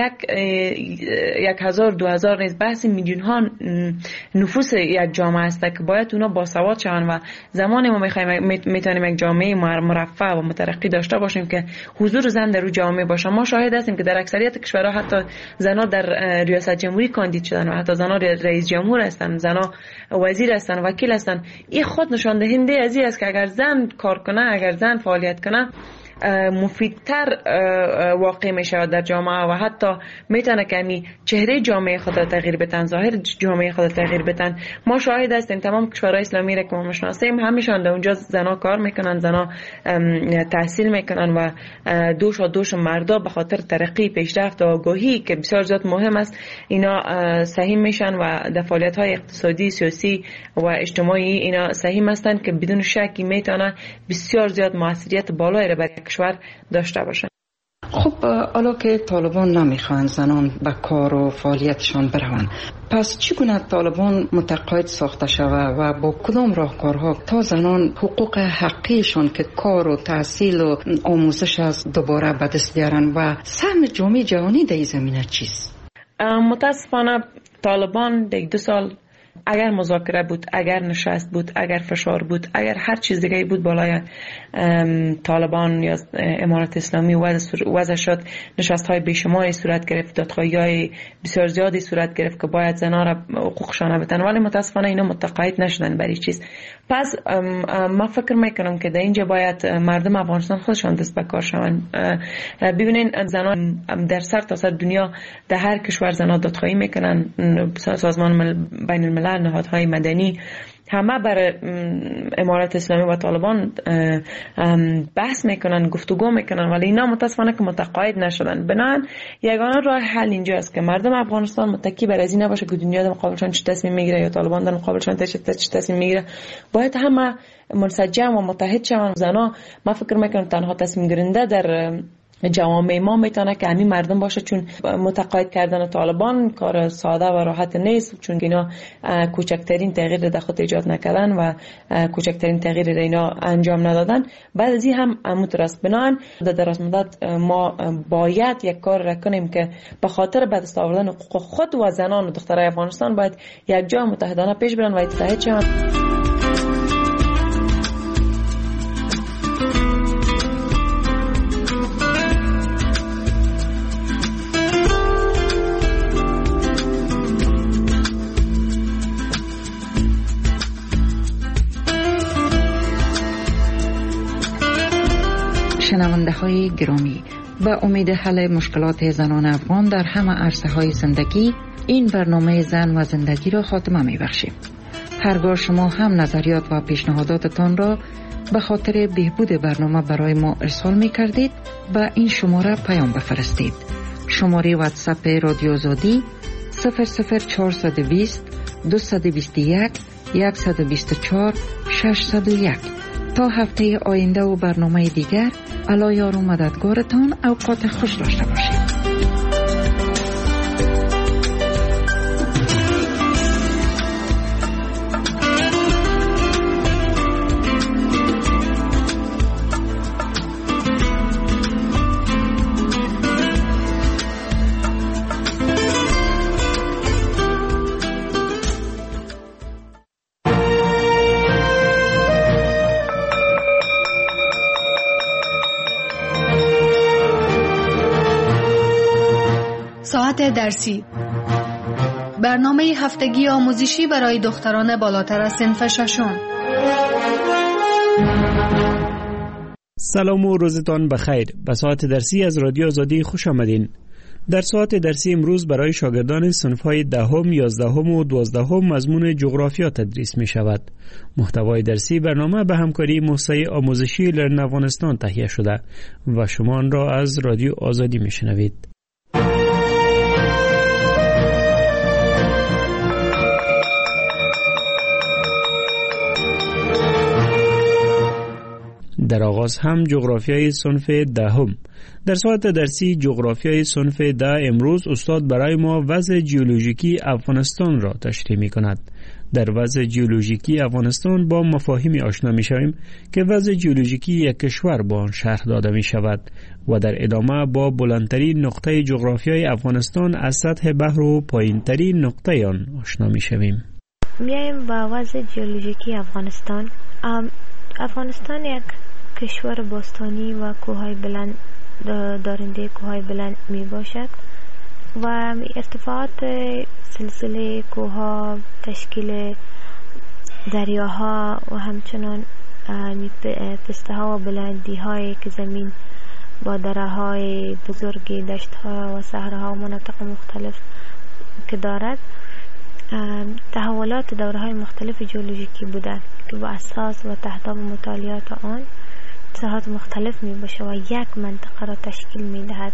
یک هزار دو هزار نیست، بحث میلیون ها نفوس یک جامعه است که باید اونا باسواد شوند. و زمانی ما میخوایم میتونیم یک جامعه مرفه و مترقی داشته باشیم که حضور زن در اون جامعه باشه. ما شاهد هستیم که در اکثریت کشورها حتی زنها در ریاست جمهوری کاندید شدن و حتی زنها رئیس جمهور هستن، زنها وزیر هستن، وکیل هستن. این خود نشان دهنده از این است که اگر زن کار کنه، اگر زن فعالیت کنه، مفیدتر واقع می شود در جامعه و حتی میتونه که می چهره جامعه خود تغییر بدن، ظاهر جامعه خود تغییر بدن. ما شاهد هستیم تمام کشورهای اسلامی را که ما میشناسیم همیشون در اونجا زنا کار میکنن، زنا تحصیل میکنن و دوش و دوش مردا به خاطر ترقی، پیشرفت و آگاهی که بسیار زیاد مهم است، اینا سهم میشن و در فعالیت های اقتصادی، سیاسی و اجتماعی اینا سهم هستند که بدون شکی میتونه بسیار زیاد موثریت بالایی را برای کشور داشته باشن. خب حالا که طالبان نمیخوان زنان به کار و فعالیتشان بروند، پس چگونه طالبان متقاعد ساخته شود و با کدام راهکارها تا زنان حقوق حقیقشان که کار و تحصیل و آموزش است دوباره به دست بیارن و سهم جامعه جهانی در این زمینه چیست؟ متاسفانه طالبان در دو سال اگر مذاکره بود، اگر نشست بود، اگر فشار بود، اگر هر چیز دیگه بود بالای طالبان یا امارت اسلامی وضع شد، نشست های بیشماری صورت گرفت، دادخواهی های بسیار زیادی صورت گرفت که باید زنها را حقوقشان بدن، ولی متاسفانه اینا متقاعد نشدن برای چیز. پس ما فکر میکنم که در اینجا باید مردم افغانستان خودشان دست به کار شوند. ببینین زنان در سر تا سر دنیا در هر کشور زنها دادخواهی میکنن، سازمان بین الملل، نهادهای مدنی همه بر امارت اسلامی و طالبان بحث میکنن، گفتگو میکنن، ولی اینا متاسفانه که متقاعد نشدن. بنابراین یگانه راه حل اینجا است که مردم افغانستان متکی بر از این نباشه که دنیا در مقابلشان چه تصمیم میگیره یا طالبان در مقابلشان چه تصمیم میگیره. باید همه منسجم و متحد شوند. زنا ما فکر میکنم تنها تصمیم گیرنده در جوامع ما میتونه که همین مردم باشه، چون متقاعد کردن طالبان کار ساده و راحت نیست، چون اینا کوچکترین تغییر در خود ایجاد نکردن و کوچکترین تغییر اینا انجام ندادن. بعد از این هم مترس بنان در دراز مدت ما باید یک کار را کنیم که به خاطر به دست آوردن حقوق خود و زنان و دخترای افغانستان باید یک جا متحدانه پیش برن و اتحاد شوند. شنونده های گرامی، به امید حل مشکلات زنان افغان در همه عرصه های زندگی، این برنامه زن و زندگی را خاتمه می بخشیم. هرگاه شما هم نظریات و پیشنهاداتتان را به خاطر بهبود برنامه برای ما ارسال می کردید، به این شماره پیام بفرستید. شماره واتساپ رادیو آزادی صفر صفر چهارصد و بیست دویست و بیست و یک صد و بیست و چهار ششصد و یک. تا هفته آینده و برنامه دیگر، الله یار و مددگارتان. اوقات خوش داشته باشید. ساعت درسی، برنامه هفتگی آموزشی برای دختران بالاتر از صنف ششم. سلام و روزتان بخیر. به ساعت درسی از رادیو آزادی خوش آمدین. در ساعت درسی امروز برای شاگردان صنف‌های دهم، یازدهم و دوازدهم مضمون جغرافیا تدریس می شود. محتوای درسی برنامه به همکاری موسسه آموزشی لرن افغانستان تهیه شده و شما آن را از رادیو آزادی می شنوید. در آغاز هم جغرافیای صنف دهم. در ساعت درسی جغرافیای صنف ده امروز استاد برای ما وضع جیولوژیکی افغانستان را تشریح می کند. در وضع جیولوژیکی افغانستان با مفاهیمی آشنا می شویم که وضع جیولوژیکی یک کشور با آن شرح داده می شود و در ادامه با بلندترین نقطه جغرافیای افغانستان از سطح بحر و پایینترین نقطه آن آشنا می شویم. میایم با وضع جیولوژیکی افغانستان. افغانستان یک کشور باستانی و کوههای بلند دارنده کوههای بلند می باشد و ارتفاعات سلسله کوهها، تشکیل دریاها و همچنان پسته ها و بلندی هایی که زمین با دره های بزرگی، دشت ها و صحراها و مناطق مختلف که دارد، تحولات دوره های مختلف جیولوژیکی بودند که با اساس و تحت مطالعات آن ساحات مختلف می باشه و یک منطقه را تشکیل می دهد.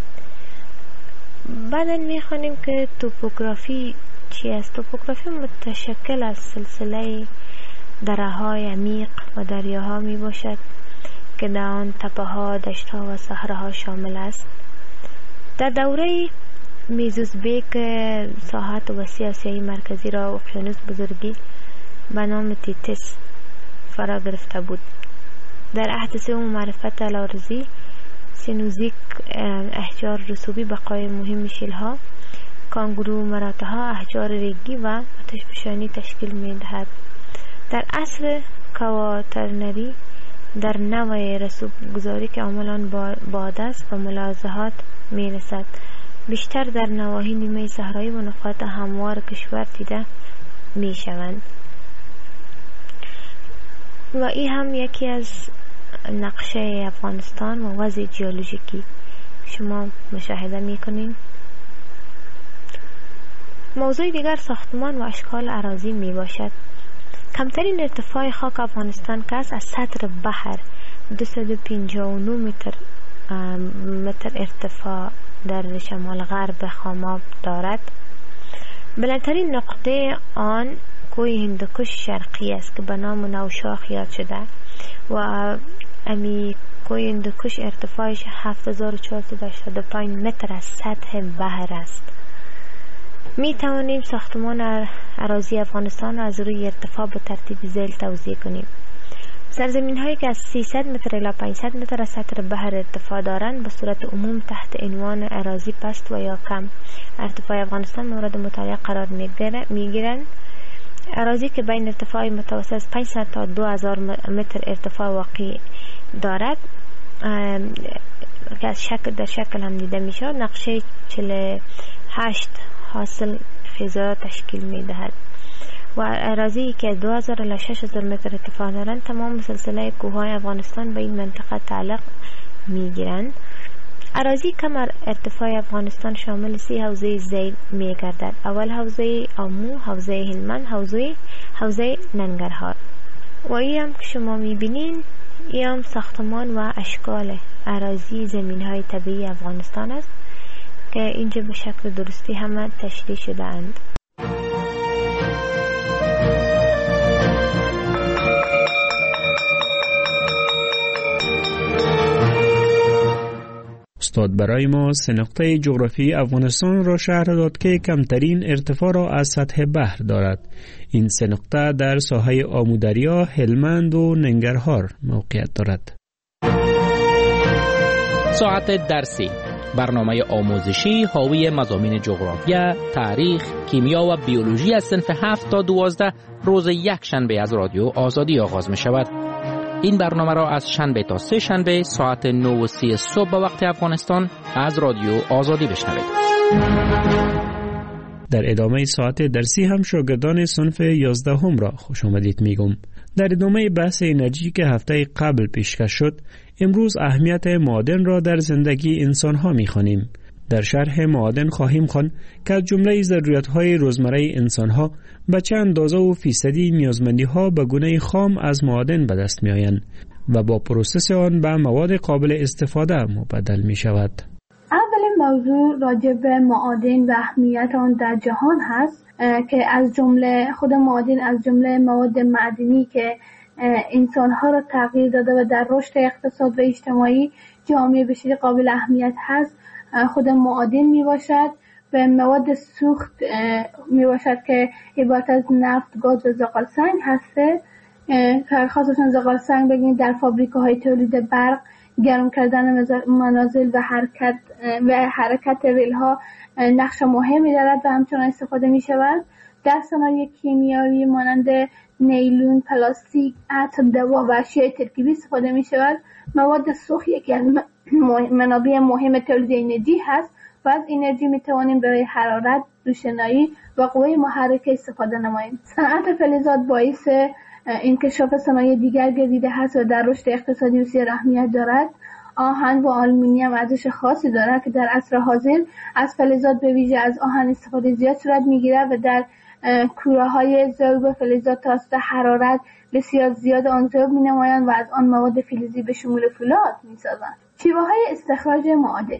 بعدا می خوانیم که توپوگرافی چی است؟ توپوگرافی متشکل از سلسله دره های عمیق و دریاها می باشد که در آن تپه ها، دشت ها و صحراها شامل است. در دوره میزوزبیک ساحات وسیع آسیای مرکزی را اقیانوس بزرگی به نام تیتس فرا گرفته بود. در عهد سوم معرفت الارضی، سینوزیک احجار رسوبی بقای مهم شیلها، کانگرو مراتها احجار ریگی و آتشفشانی تشکیل می دهد. در عصر کواترنری در نوع رسوب گذاری که عملان باد است و ملاحظات می رسد، بیشتر در نواحی نیمه صحرایی و نقاط هموار کشور دیده می شوند. و این هم یکی از نقشه افغانستان و وضع جیولوژیکی شما مشاهده می کنین. موضوع دیگر ساختمان و اشکال اراضی می باشد. کمترین ارتفاع خاک افغانستان که از سطح بحر دویست و پنجاه و نه متر متر ارتفاع در شمال غرب خاماب دارد. بلندترین نقطه آن کوه هندوکش شرقی است که به نام نوشاخ یاد شده و امی کوه هندوکش ارتفاعش هفت هزار و چهارصد و هشتاد و پنج متر از سطح بحر است. می توانیم ساختمان اراضی افغانستان را از روی ارتفاع به ترتیب ذیل توضیح کنیم. سرزمین هایی که از سیصد متر الی پانصد متر از سطح بحر ارتفاع دارند به صورت عموم تحت عنوان اراضی پست و یا کم ارتفاع افغانستان مورد مطالعه قرار می گیرند. اراضی که بین ارتفاع متوسط از پانصد تا دو هزار متر ارتفاع واقع دارد که از شکل در شکل هم دیده می شود نقشه چهل و هشت حاصل خیزا تشکیل می دهد و اراضی که از دو هزار الی شش هزار متر ارتفاع دارند تمام سلسله کوههای افغانستان به این منطقه تعلق می گیرند. اراضی کم ارتفاع افغانستان شامل سی حوزه ذیل می گردد. اول حوزه آمو، حوزه هلمند، حوزه حوزه ننگرهار. و این هم که شما می بینین این هم ساختمان و اشکال اراضی زمین های طبیعی افغانستان است که اینجا به شکل درستی همه تشریح شده اند. استاد برای ما سه نقطه جغرافی افغانستان را شرح داد که کمترین ارتفاع را از سطح بحر دارد. این سه نقطه در ساحه آمودریا، هلمند و ننگرهار موقعیت دارد. ساعت درسی، برنامه آموزشی حاوی مضامین جغرافیا، تاریخ، کیمیا و بیولوژی از صنف هفت تا دوازده روز یک شنبه از رادیو آزادی آغاز می شود. این برنامه را از شنبه تا سه شنبه ساعت نه و سی صبح به وقت افغانستان از رادیو آزادی بشنوید. در ادامه ساعت درسی هم شاگردان صنف یازدهم را خوش آمدید میگم. در ادامه بحث انرژی که هفته قبل پیشکش شد، امروز اهمیت معادن را در زندگی انسان‌ها می‌خوانیم. در شرح معادن خواهیم خواند که از جمله ضرورت‌های روزمره انسان‌ها به چه اندازه و فیصدی نیازمندی‌ها به گونه خام از معادن به دست می‌آیند و با پروسس آن به مواد قابل استفاده مبدل می‌شود. اولین موضوع راجع به معادن و اهمیت آن در جهان هست که از جمله خود معادن از جمله مواد معدنی که انسان‌ها را تغییر داده و در رشد اقتصاد و اجتماعی جامعه بشری قابل اهمیت هست خود معادن می باشد و مواد سوخت می باشد که عبارت از نفت، گاز و زغال سنگ هسته که خاصتا زغال سنگ بگیم در فابریکه های تولید برق، گرم کردن منازل و حرکت و حرکت ریل ها نقش مهمی دارد و همچنان استفاده می شود. در صنایع کیمیایی مانند نیلون، پلاستیک، عطر، دوا و اشیاء ترکیبی استفاده می شود. مواد سوخت یکی از منابع مهم تولید انرژی هست و از انرژی می توانیم برای حرارت، روشنایی و قوه محرکه استفاده نماییم. صنعت فلزات باعث انکشاف صنایع دیگر گردیده هست و در رشد اقتصادی بسیار اهمیت دارد. آهن و آلومینیوم ارزش خاصی دارد که در عصر حاضر از فلزات به ویژه از آهن استفاده زیاد صورت می‌گیرد و در کوره‌های ذوب فلزات توسط حرارت بسیار زیاد آن ذوب می‌نمایند و از آن مواد فلزی به شمول فولاد می‌سازند. شیوه‌های استخراج معادن: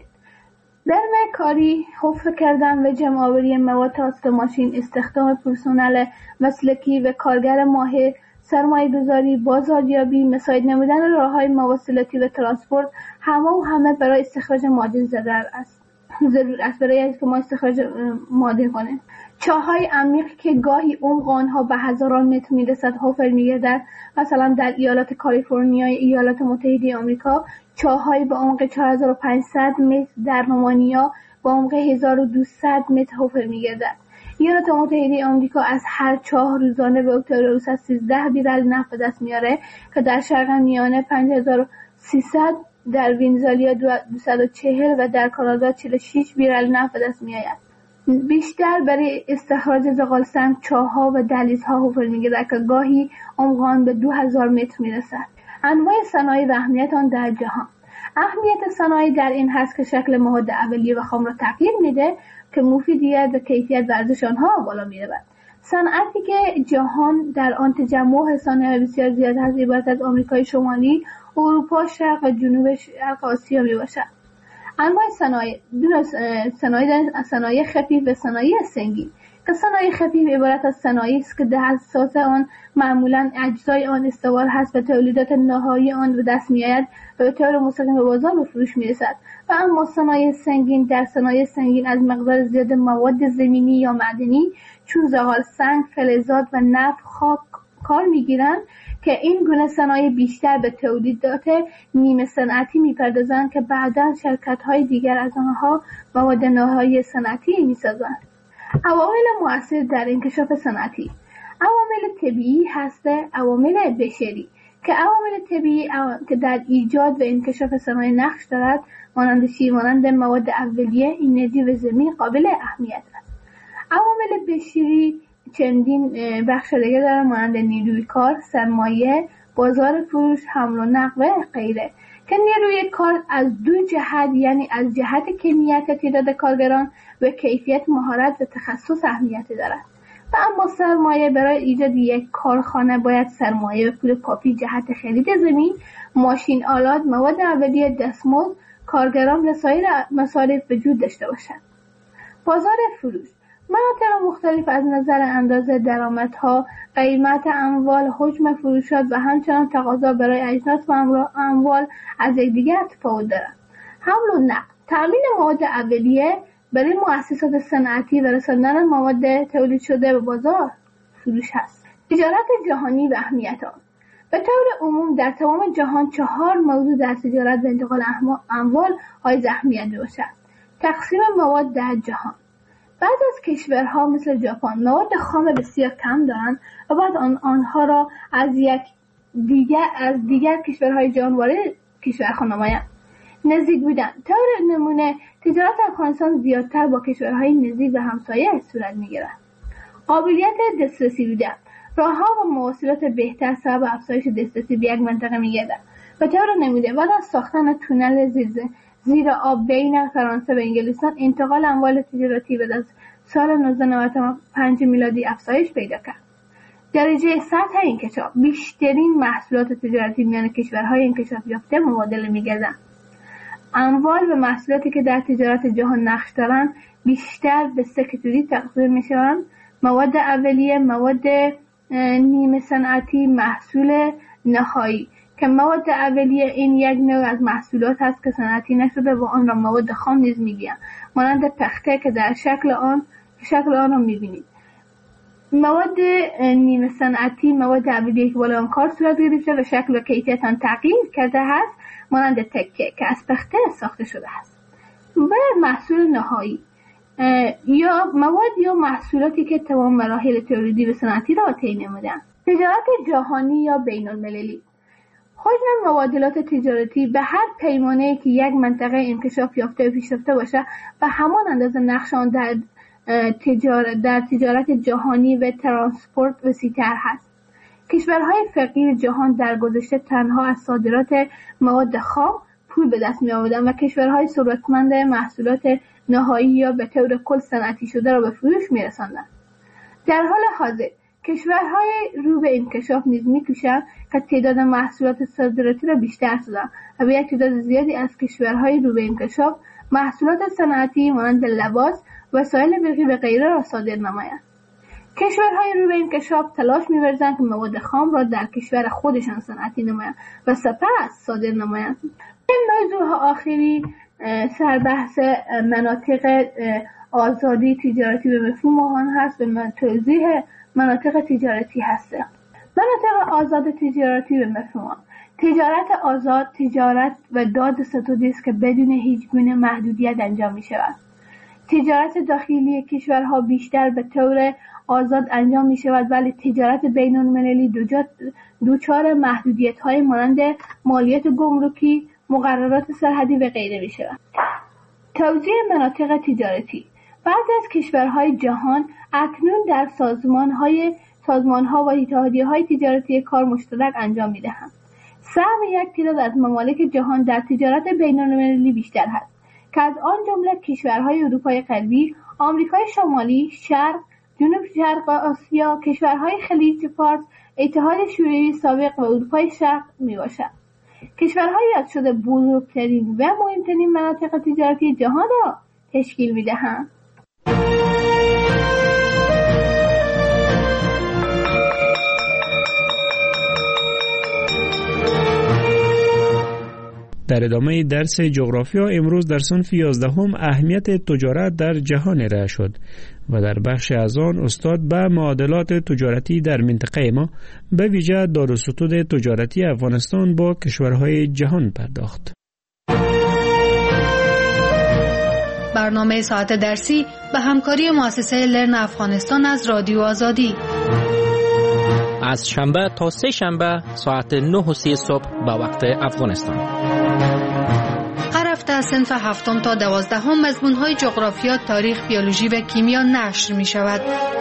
برمه‌کاری، حفر کردن و جمع‌آوری مواد توسط ماشین، استخدام پرسنل مسلکی و کارگر ماهر، سرمایه‌گذاری، بازاریابی، مساعد نمودن راه‌های مواصلاتی و ترانسپورت همه و همه برای استخراج معادن ضرور است. ضرور است برای اینکه ما استخراج معادن کنیم. چاه‌های عمیق که گاهی عمق آنها به هزاران متر می‌رسد حفر می‌گردد. مثلا در ایالات کالیفرنیا، ایالات متحده آمریکا، چاه‌های به عمق چهار هزار و پانصد متر، در رومانیا به عمق هزار و دویست متر حفر می‌گردد. ایالات متحده آمریکا از هر چاه روزانه به اکتبر سیزده بیرل نفت به دست میاره که در شرق میانه پنج هزار و سیصد، در ونزوئلا دویست و چهل و در کانادا چهل و شش بیرل نفت به دست میآید. بیشتر برای استخراج زغال سنگ چاه‌ها و دهلیزها حفر می‌گردد که گاهی عمق آن به دو هزار متر میرسد. انواع صنایع و اهمیت آن در جهان: اهمیت صنایع در این هست که شکل مواد اولیه و خام را تغییر میده که مفیدیت و کیفیت و ارزش آنها بالا میرود. صنعتی که جهان در آن تجمع صنایع بسیار زیاد هست عبارت از آمریکای شمالی، اروپا، شرق و جنوب شرق آسیا میباشد. انواع صنایع: دو صنایع صنایع خفیف و صنایع سنگین که صنایع خفیف عبارت از صنایعی است که در اساس آن معمولا اجزای آن استوار هست و تولیدات نهایی آن به دست میآید و به طور مستقیم به بازار به فروش میرسد. و اما صنایع سنگین، در صنایع سنگین از مقدار زیاد مواد زمینی یا معدنی چون زغال سنگ، فلزات و نفت خاک کار میگیرند که این گونه صنایع بیشتر به تولیدات نیمه صنعتی میپردازند که بعدا شرکت‌های دیگر از آنها مواد نهایی صنعتی میسازند. عوامل مؤثر در انکشاف صنعتی: عوامل طبیعی هسته، عوامل بشری. که عوامل طبیعی عوام... که در ایجاد و انکشاف صنایع نقش دارد مانند چی؟ مانند مواد اولیه، انرژی و زمین قابل اهمیت است. عوامل بشری چندین بخش دیگه داره مانند نیروی کار، سرمایه، بازار فروش، حمل و نقل و غیره که نیروی کار از دو جهت یعنی از جهت کمیت تعداد کارگران و کیفیت مهارت و تخصص اهمیت دارد. و اما سرمایه برای ایجاد یک کارخانه باید سرمایه و پول کافی جهت خرید زمین، ماشین آلات، مواد اولیه، دستمزد، کارگران و سایر مصارف وجود داشته باشد. بازار فروش: مناطق مختلف از نظر اندازه درآمدها، قیمت اموال، حجم فروشات و همچنان تقاضا برای اجناس و اموال از یکدیگر تفاوت دارند. حمل و نقل: تامین مواد اولیه برای مؤسسات صنعتی و رساندن مواد تولید شده به بازار فروش است. تجارت جهانی و اهمیت آن: به طور عموم در تمام جهان چهار موضوع در تجارت و انتقال اموال حائز اهمیت میباشد. تقسیم مواد در جهان: بعضی از کشورها مثل ژاپن مواد خام بسیار کم دارند و بعد آن آنها را از یک دیگر از دیگر کشورهای جهان وارد کشورها نمایند. نزدیک بودن: طور نمونه تجارت افغانستان زیادتر با کشورهای نزدیک و همسایه صورت می‌گیرد. قابلیت دسترسی بودن: راه‌ها و مواصلات بهتر سبب افزایش دسترسی به یک منطقه می‌گردد. به طور نمونه بعد از ساختن تونل زیر زیر آب بین فرانسه و انگلستان انتقال اموال تجارتی بعد از سال نوزده نود و پنج میلادی افزایش پیدا کرد. درجه سطح انکشاف: بیشترین محصولات تجارتی میان کشورهای انکشاف یافته مبادله می‌گردند. اموال و محصولاتی که در تجارت جهان نقش دارند بیشتر به سه کاتگوری تقسیم می‌شوند: مواد اولیه، مواد نیمه صنعتی، محصول نهایی. که مواد اولیه این یک نوع از محصولات است که صنعتی نشده و آن را مواد خام نیز می‌گویند، مانند پخته که در شکل آن شکل آن را می‌بینید. مواد نیمه صنعتی مواد اولیه که بالا آن کار صورت گرفته و شکل و کیفیت آن تغییر کرده است، مانند تکه که از پخته ساخته شده است. و محصول نهایی یا مواد یا محصولاتی که تمام مراحل تولیدی و صنعتی را طی نموده‌اند. تجارت جهانی یا بین‌المللی: حجم مبادلات تجارتی به هر پیمانه‌ای که یک منطقه انکشاف یافته و پیشرفته باشد و همان اندازه نقش آن در تجارت در تجارت جهانی و ترانسپورت وسیع‌تر هست. کشورهای فقیر جهان در گذشته تنها از صادرات مواد خام پول به دست می‌آوردند و کشورهای ثروتمند محصولات نهایی یا به طور کل صنعتی شده را به فروش می‌رساندند. در حال حاضر کشورهای رو به انکشاف نیز می‌کوشند که تعداد محصولات صادراتی را بیشتر سازند و به یک تعداد زیادی از کشورهای رو به انکشاف محصولات صنعتی مانند لباس، وسایل برقی و غیره را صادر نمایند. کشورهای رو به انکشاف تلاش می‌ورزند که مواد خام را در کشور خودشان صنعتی نمایند و سپس صادر نمایند. این موضوع آخری سربحث مناطق آزادی تجارتی به مفهوم آن هست و توضیح مناطق تجارتی هست. مناطق آزاد تجارتی به مفهوم تجارت آزاد تجارت و داد ستودی است که بدون هیچ گونه محدودیت انجام می شود. تجارت داخلی کشورها بیشتر به طور آزاد انجام می شود ولی تجارت بین المللی دوچار محدودیت های مانند مالیات گمرکی، مقررات سرحدی و غیره می شود. توزیع مناطق تجارتی: بعضی از کشورهای جهان اکنون در سازمان‌های سازمان‌ها و اتحادیه‌های تجارتی کار مشترک انجام می‌دهند. سهم یک تعداد از ممالک جهان در تجارت بین‌المللی بیشتر است که از آن جمله کشورهای اروپای غربی، آمریکای شمالی، شرق، جنوب شرق آسیا، کشورهای خلیج فارس، اتحاد شوروی سابق و اروپای شرق میباشد. کشورهای یاد شده بزرگترین و مهمترین مناطق تجارتی جهان را تشکیل می‌دهند. در ادامه درس جغرافیا امروز در صنف یازدهم اهمیت تجارت در جهان ارائه شد و در بخش از آن استاد به معادلات تجارتی در منطقه ما به ویژه دار و ستود تجارتی افغانستان با کشورهای جهان پرداخت. برنامه ساعت درسی به همکاری مؤسسه لرن افغانستان از رادیو آزادی از شنبه تا سه شنبه ساعت نه و سی صبح به وقت افغانستان. هر هفته از صنف هفتم تا دوازدهم مضمون‌های جغرافیا، تاریخ، بیولوژی و کیمیا نشر می شود.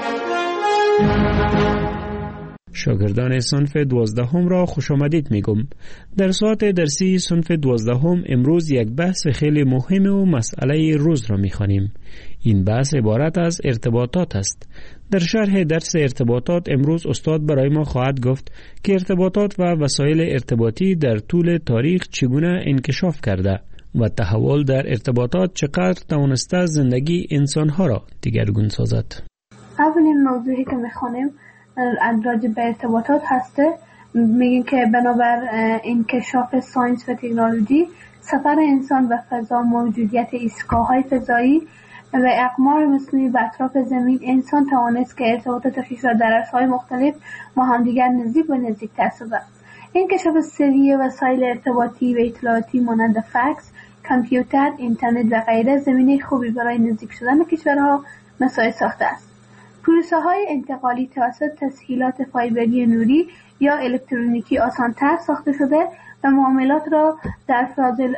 شاگردان صنف دوازدهم را خوش آمدید میگم. در ساعت درسی صنف دوازدهم امروز یک بحث خیلی مهم و مسئله روز را میخوانیم. این بحث عبارت از ارتباطات است. در شرح درس ارتباطات امروز استاد برای ما خواهد گفت که ارتباطات و وسایل ارتباطی در طول تاریخ چگونه انکشاف کرده و تحول در ارتباطات چقدر توانسته زندگی انسانها را دیگرگون سازد. اولین موضوعی که میخوانیم راجع به ارتباطات هسته. میگیم که بنابر انکشاف ساینس و تکنولوژی سفر انسان به فضا، موجودیت ایستگاه‌های فضایی و اقمار مصنوعی به اطراف زمین، انسان توانست که ارتباطات خویش را در عرصه‌های مختلف با همدیگر نزدیک و نزدیک‌تر سازد. انکشاف سری وسایل ارتباطی و اطلاعاتی مانند فکس، کامپیوتر، اینترنت و غیره زمینه خوبی برای نزدیک شدن کشورها مساعد ساخته است. پروسه‌های انتقالی توسط تسهیلات فایبری نوری یا الکترونیکی آسان‌تر ساخته شده و معاملات را در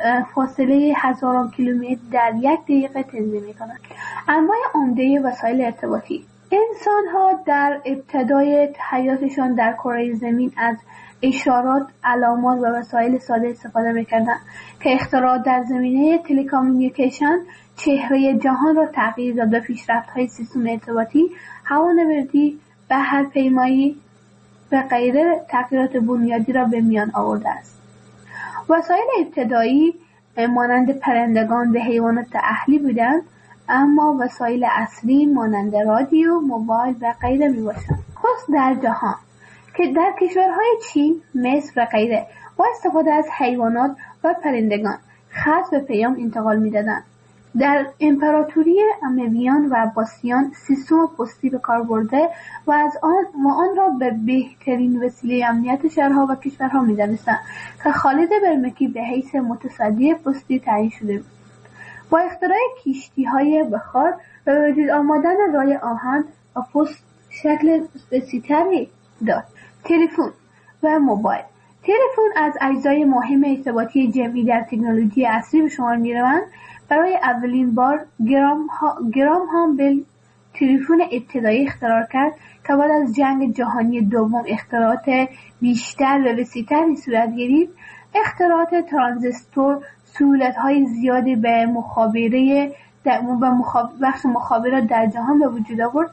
فاصله هزاران کیلومتر در یک دقیقه تنظیم می‌کنند. انواع عمده وسایل ارتباطی. انسان‌ها در ابتدای حیاتشان در کره زمین از اشارات، علامات و وسایل ساده استفاده می‌کردند که اختراع در زمینه تلکامیونیکیشن چهره جهان را تغییر داد و پیشرفت‌های سیستم ارتباطی، هوانوردی، بحرپیمایی و غیره تغییرات بنیادی را به میان آورده است. وسایل ابتدایی مانند پرندگان و حیوانات اهلی بودند، اما وسایل اصلی مانند رادیو، موبایل و غیره میباشند. خصوص در جهان که در کشورهای چین، مصر و غیره با استفاده از حیوانات و پرندگان خط و پیام انتقال میدادند. در امپراتوری امویان و عباسیان سیستم پستی به کار برده و از آن و آن را به بهترین وسیله امنیت شهرها و کشورها می‌دانستند که خالد برمکی به حیث متصدی پستی تعیین شده بود. با اختراع کشتی‌های بخار و وجود آمدن رای آهن و پست شکل بسیطری داد. تلفن و موبایل. تلفن از اجزای مهم ارتباطی جمعی در تکنولوژی عصری به شمار می‌روند. برای اولین بار گرام, ها، گرام هامبل تلفن ابتدایی اختراع کرد که بعد از جنگ جهانی دوم اختراعات بیشتر و وسیع‌تری صورت گرفت. اختراعات ترانزیستور سهولت‌های زیادی به مخابره در مخاب... بخش مخابرات در جهان به وجود آورد.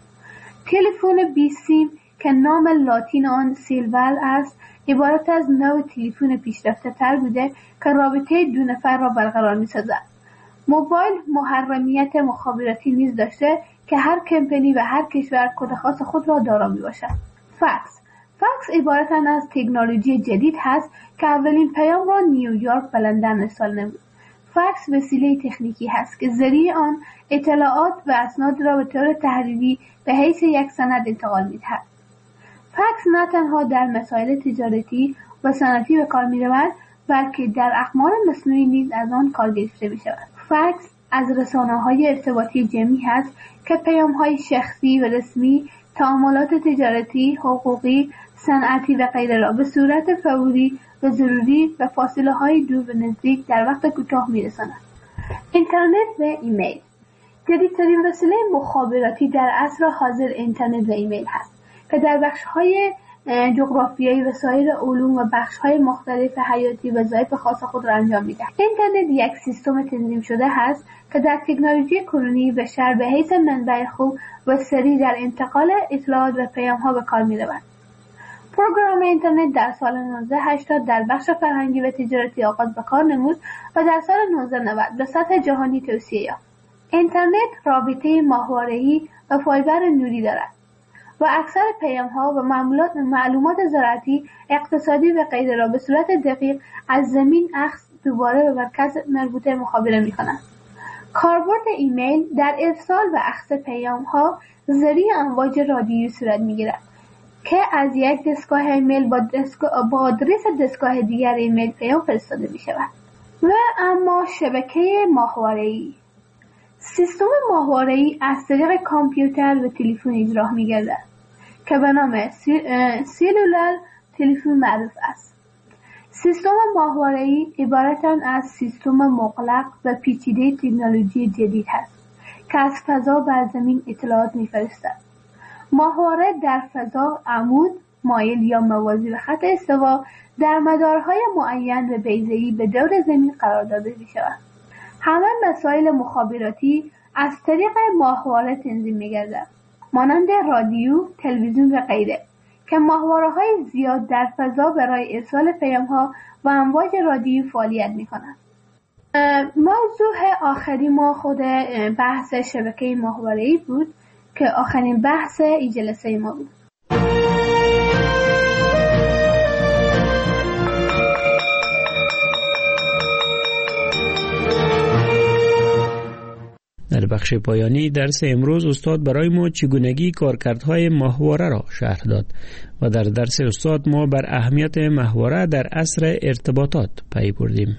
تلفن بی سیم که نام لاتین آن سیلول است، عبارت از نوع تلفن پیشرفته‌تر بوده که رابطه دو نفر را برقرار می‌سازد. موبایل محرمیت مخابراتی نیز داشته که هر کمپانی و هر کشور کد خاص خود را دارا میباشد. فکس فکس عبارت از تکنولوژی جدید هست که اولین پیام را نیویورک و لندن ارسال نمود. فکس وسیله تکنیکی هست که ذریعه آن اطلاعات و اسناد را به طور تحریری به حیث یک سند انتقال می‌دهد. فکس نه تنها در مسائل تجارتی و صنعتی به کار می‌رود، بلکه در اقمار مصنوعی نیز از آن کار گرفته می‌شود. فکس از رسانه‌های ارتباطی جمعی هست که پیام‌های شخصی و رسمی، تعاملات تجارتی، حقوقی، صنعتی و غیره را به صورت فوری و ضروری و فاصله‌های دور و نزدیک در وقت کوتاه می‌رساند. اینترنت و ایمیل. جدیدترین وسیله مخابراتی در عصر حاضر اینترنت و ایمیل هست که در بخش‌های جغرافیایی و سایر علوم و بخش‌های مختلف حیاتی وظایف خاص خود را انجام می‌دهد. اینترنت یک سیستم تنظیم شده است که در تکنولوژی کنونی بشر به حیث منبع خوب و سریع در انتقال اطلاعات و پیام‌ها به کار می‌رود. پروگرام اینترنت در سال نوزده هشتاد در بخش فرهنگی و تجارتی آغاز به کار نمود و در سال نوزده نود به سطح جهانی توسعه یافت. اینترنت رابطه ماهواره‌ای و فایبر نوری دارد و اکثر پیام‌ها و معلومات زراعتی، اقتصادی و غیره را به صورت دقیق از زمین اخذ دوباره به مرکز مربوطه مخابره می‌کنند. کاربرد ایمیل در ارسال و اخذ پیام‌ها ذریع امواج رادیویی صورت می‌گیرد که از یک دستگاه ایمیل با, دستگاه با آدرس دستگاه دیگر ایمیل پیام فرستاده می‌شود. و اما شبکه ماهواره‌ای سیستم ماهواره‌ای از طریق کامپیوتر و تلفن اجرا می‌گردد که به نام سلولار تلفن معروف است. سیستم ماهواره‌ای عبارتاً از سیستم مغلق و پیچیده تکنولوژی جدید است که از فضا بر زمین اطلاعات می‌فرستد. ماهواره در فضا عمود، مایل یا موازی به خط استوا در مدارهای معین و بیضه‌ای به دور زمین قرار داده می‌شود. همه مسائل مخابراتی از طریق ماهواره تنظیم می‌گردد، مانند رادیو، تلویزیون و غیره، که ماهواره‌های زیاد در فضا برای ارسال پیام‌ها و امواج رادیویی فعالیت می‌کنند. موضوع آخری ما خود بحث شبکه ماهواره‌ای بود که آخرین بحث این جلسه ما بود. در بخش پایانی درس امروز استاد برای ما چگونگی کارکردهای ماهواره را شرح داد و در درس استاد ما بر اهمیت ماهواره در عصر ارتباطات پی بردیم.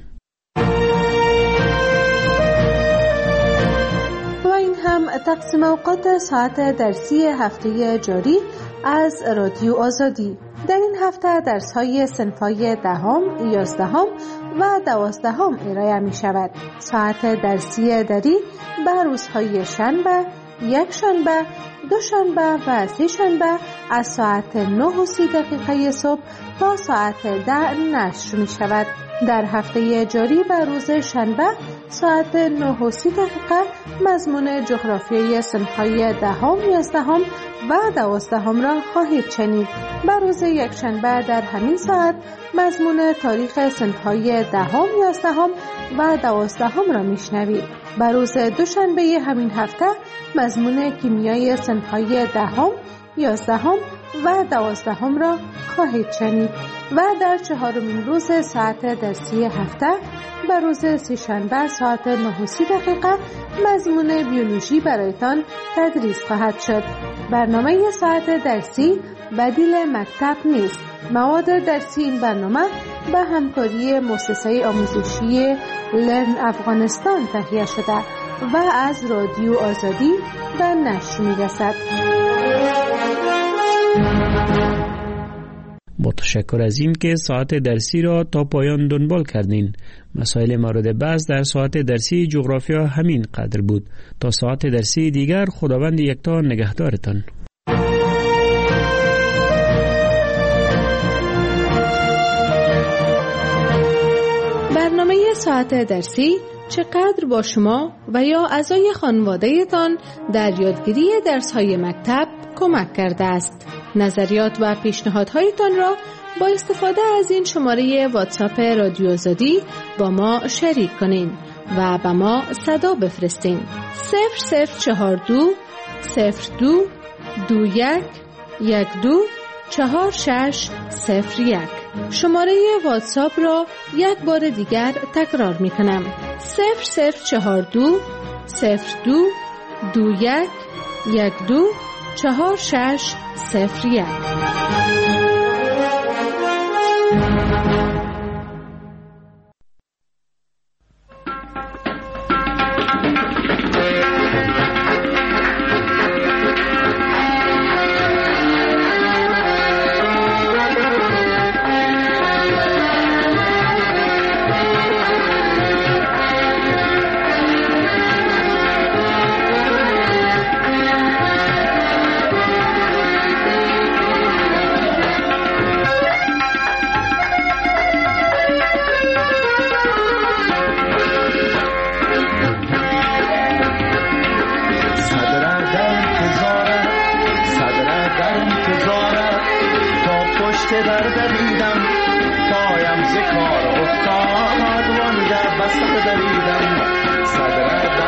و این هم تقسیم اوقات ساعت درسی هفته جاری از رادیو آزادی. در این هفته درس‌های صنف‌های دهم، یازدهم و دوازدهم ارائه می شود. ساعت درسی دری به روزهای شنبه، یک شنبه، دو شنبه و سه شنبه از ساعت نه و سی دقیقه صبح تا ساعت ده نشر می شود. در هفته جاری به روز شنبه ساعت نه و سی دقیقه مضمون جغرافیای صنف‌های دهم، یازدهم و دوازدهم را خواهید شنید. به روز یک شنبه در همین ساعت مضمون تاریخ صنف‌های دهم، یازدهم و دوازدهم را میشنوید. به روز دوشنبه همین هفته مضمون کیمیای صنف‌های دهم، یازدهم و دوازدهم را خواهید شنید. و در چهارمین روز ساعت درسی هفته به روز سه‌شنبه ساعت نه و سی دقیقه مضمون بیولوژی برایتان تدریس خواهد شد. برنامه ساعت درسی بدیل مکتب نیست. مواد درسی این برنامه به همکاری مؤسسه آموزشی لرن افغانستان تهیه شده و از رادیو آزادی به نشر می‌رسد. متشکر از این که ساعت درسی را تا پایان دنبال کردین. مسائل مورد بحث در ساعت درسی جغرافیا همین قدر بود. تا ساعت درسی دیگر خداوند یکتا نگهدارتان. برنامه ساعت درسی چقدر با شما و یا اعضای خانواده‌تان در یادگیری درس‌های مکتب کمک کرده است. نظریات و پیشنهادهایتان را با استفاده از این شماره واتساپ رادیو آزادی با ما شریک کنین و با ما صدا بفرستین. صفر صفر چهار دو صفر دو دو یک یک دو چهار شش صفر یک. شماره واتساپ را یک بار دیگر تکرار می کنم. صفر صفر چهار دو صفر دو دو یک یک دو چهار شش صفر یک. پایم ز کار افتاد وانگه بسته بدویدم صدر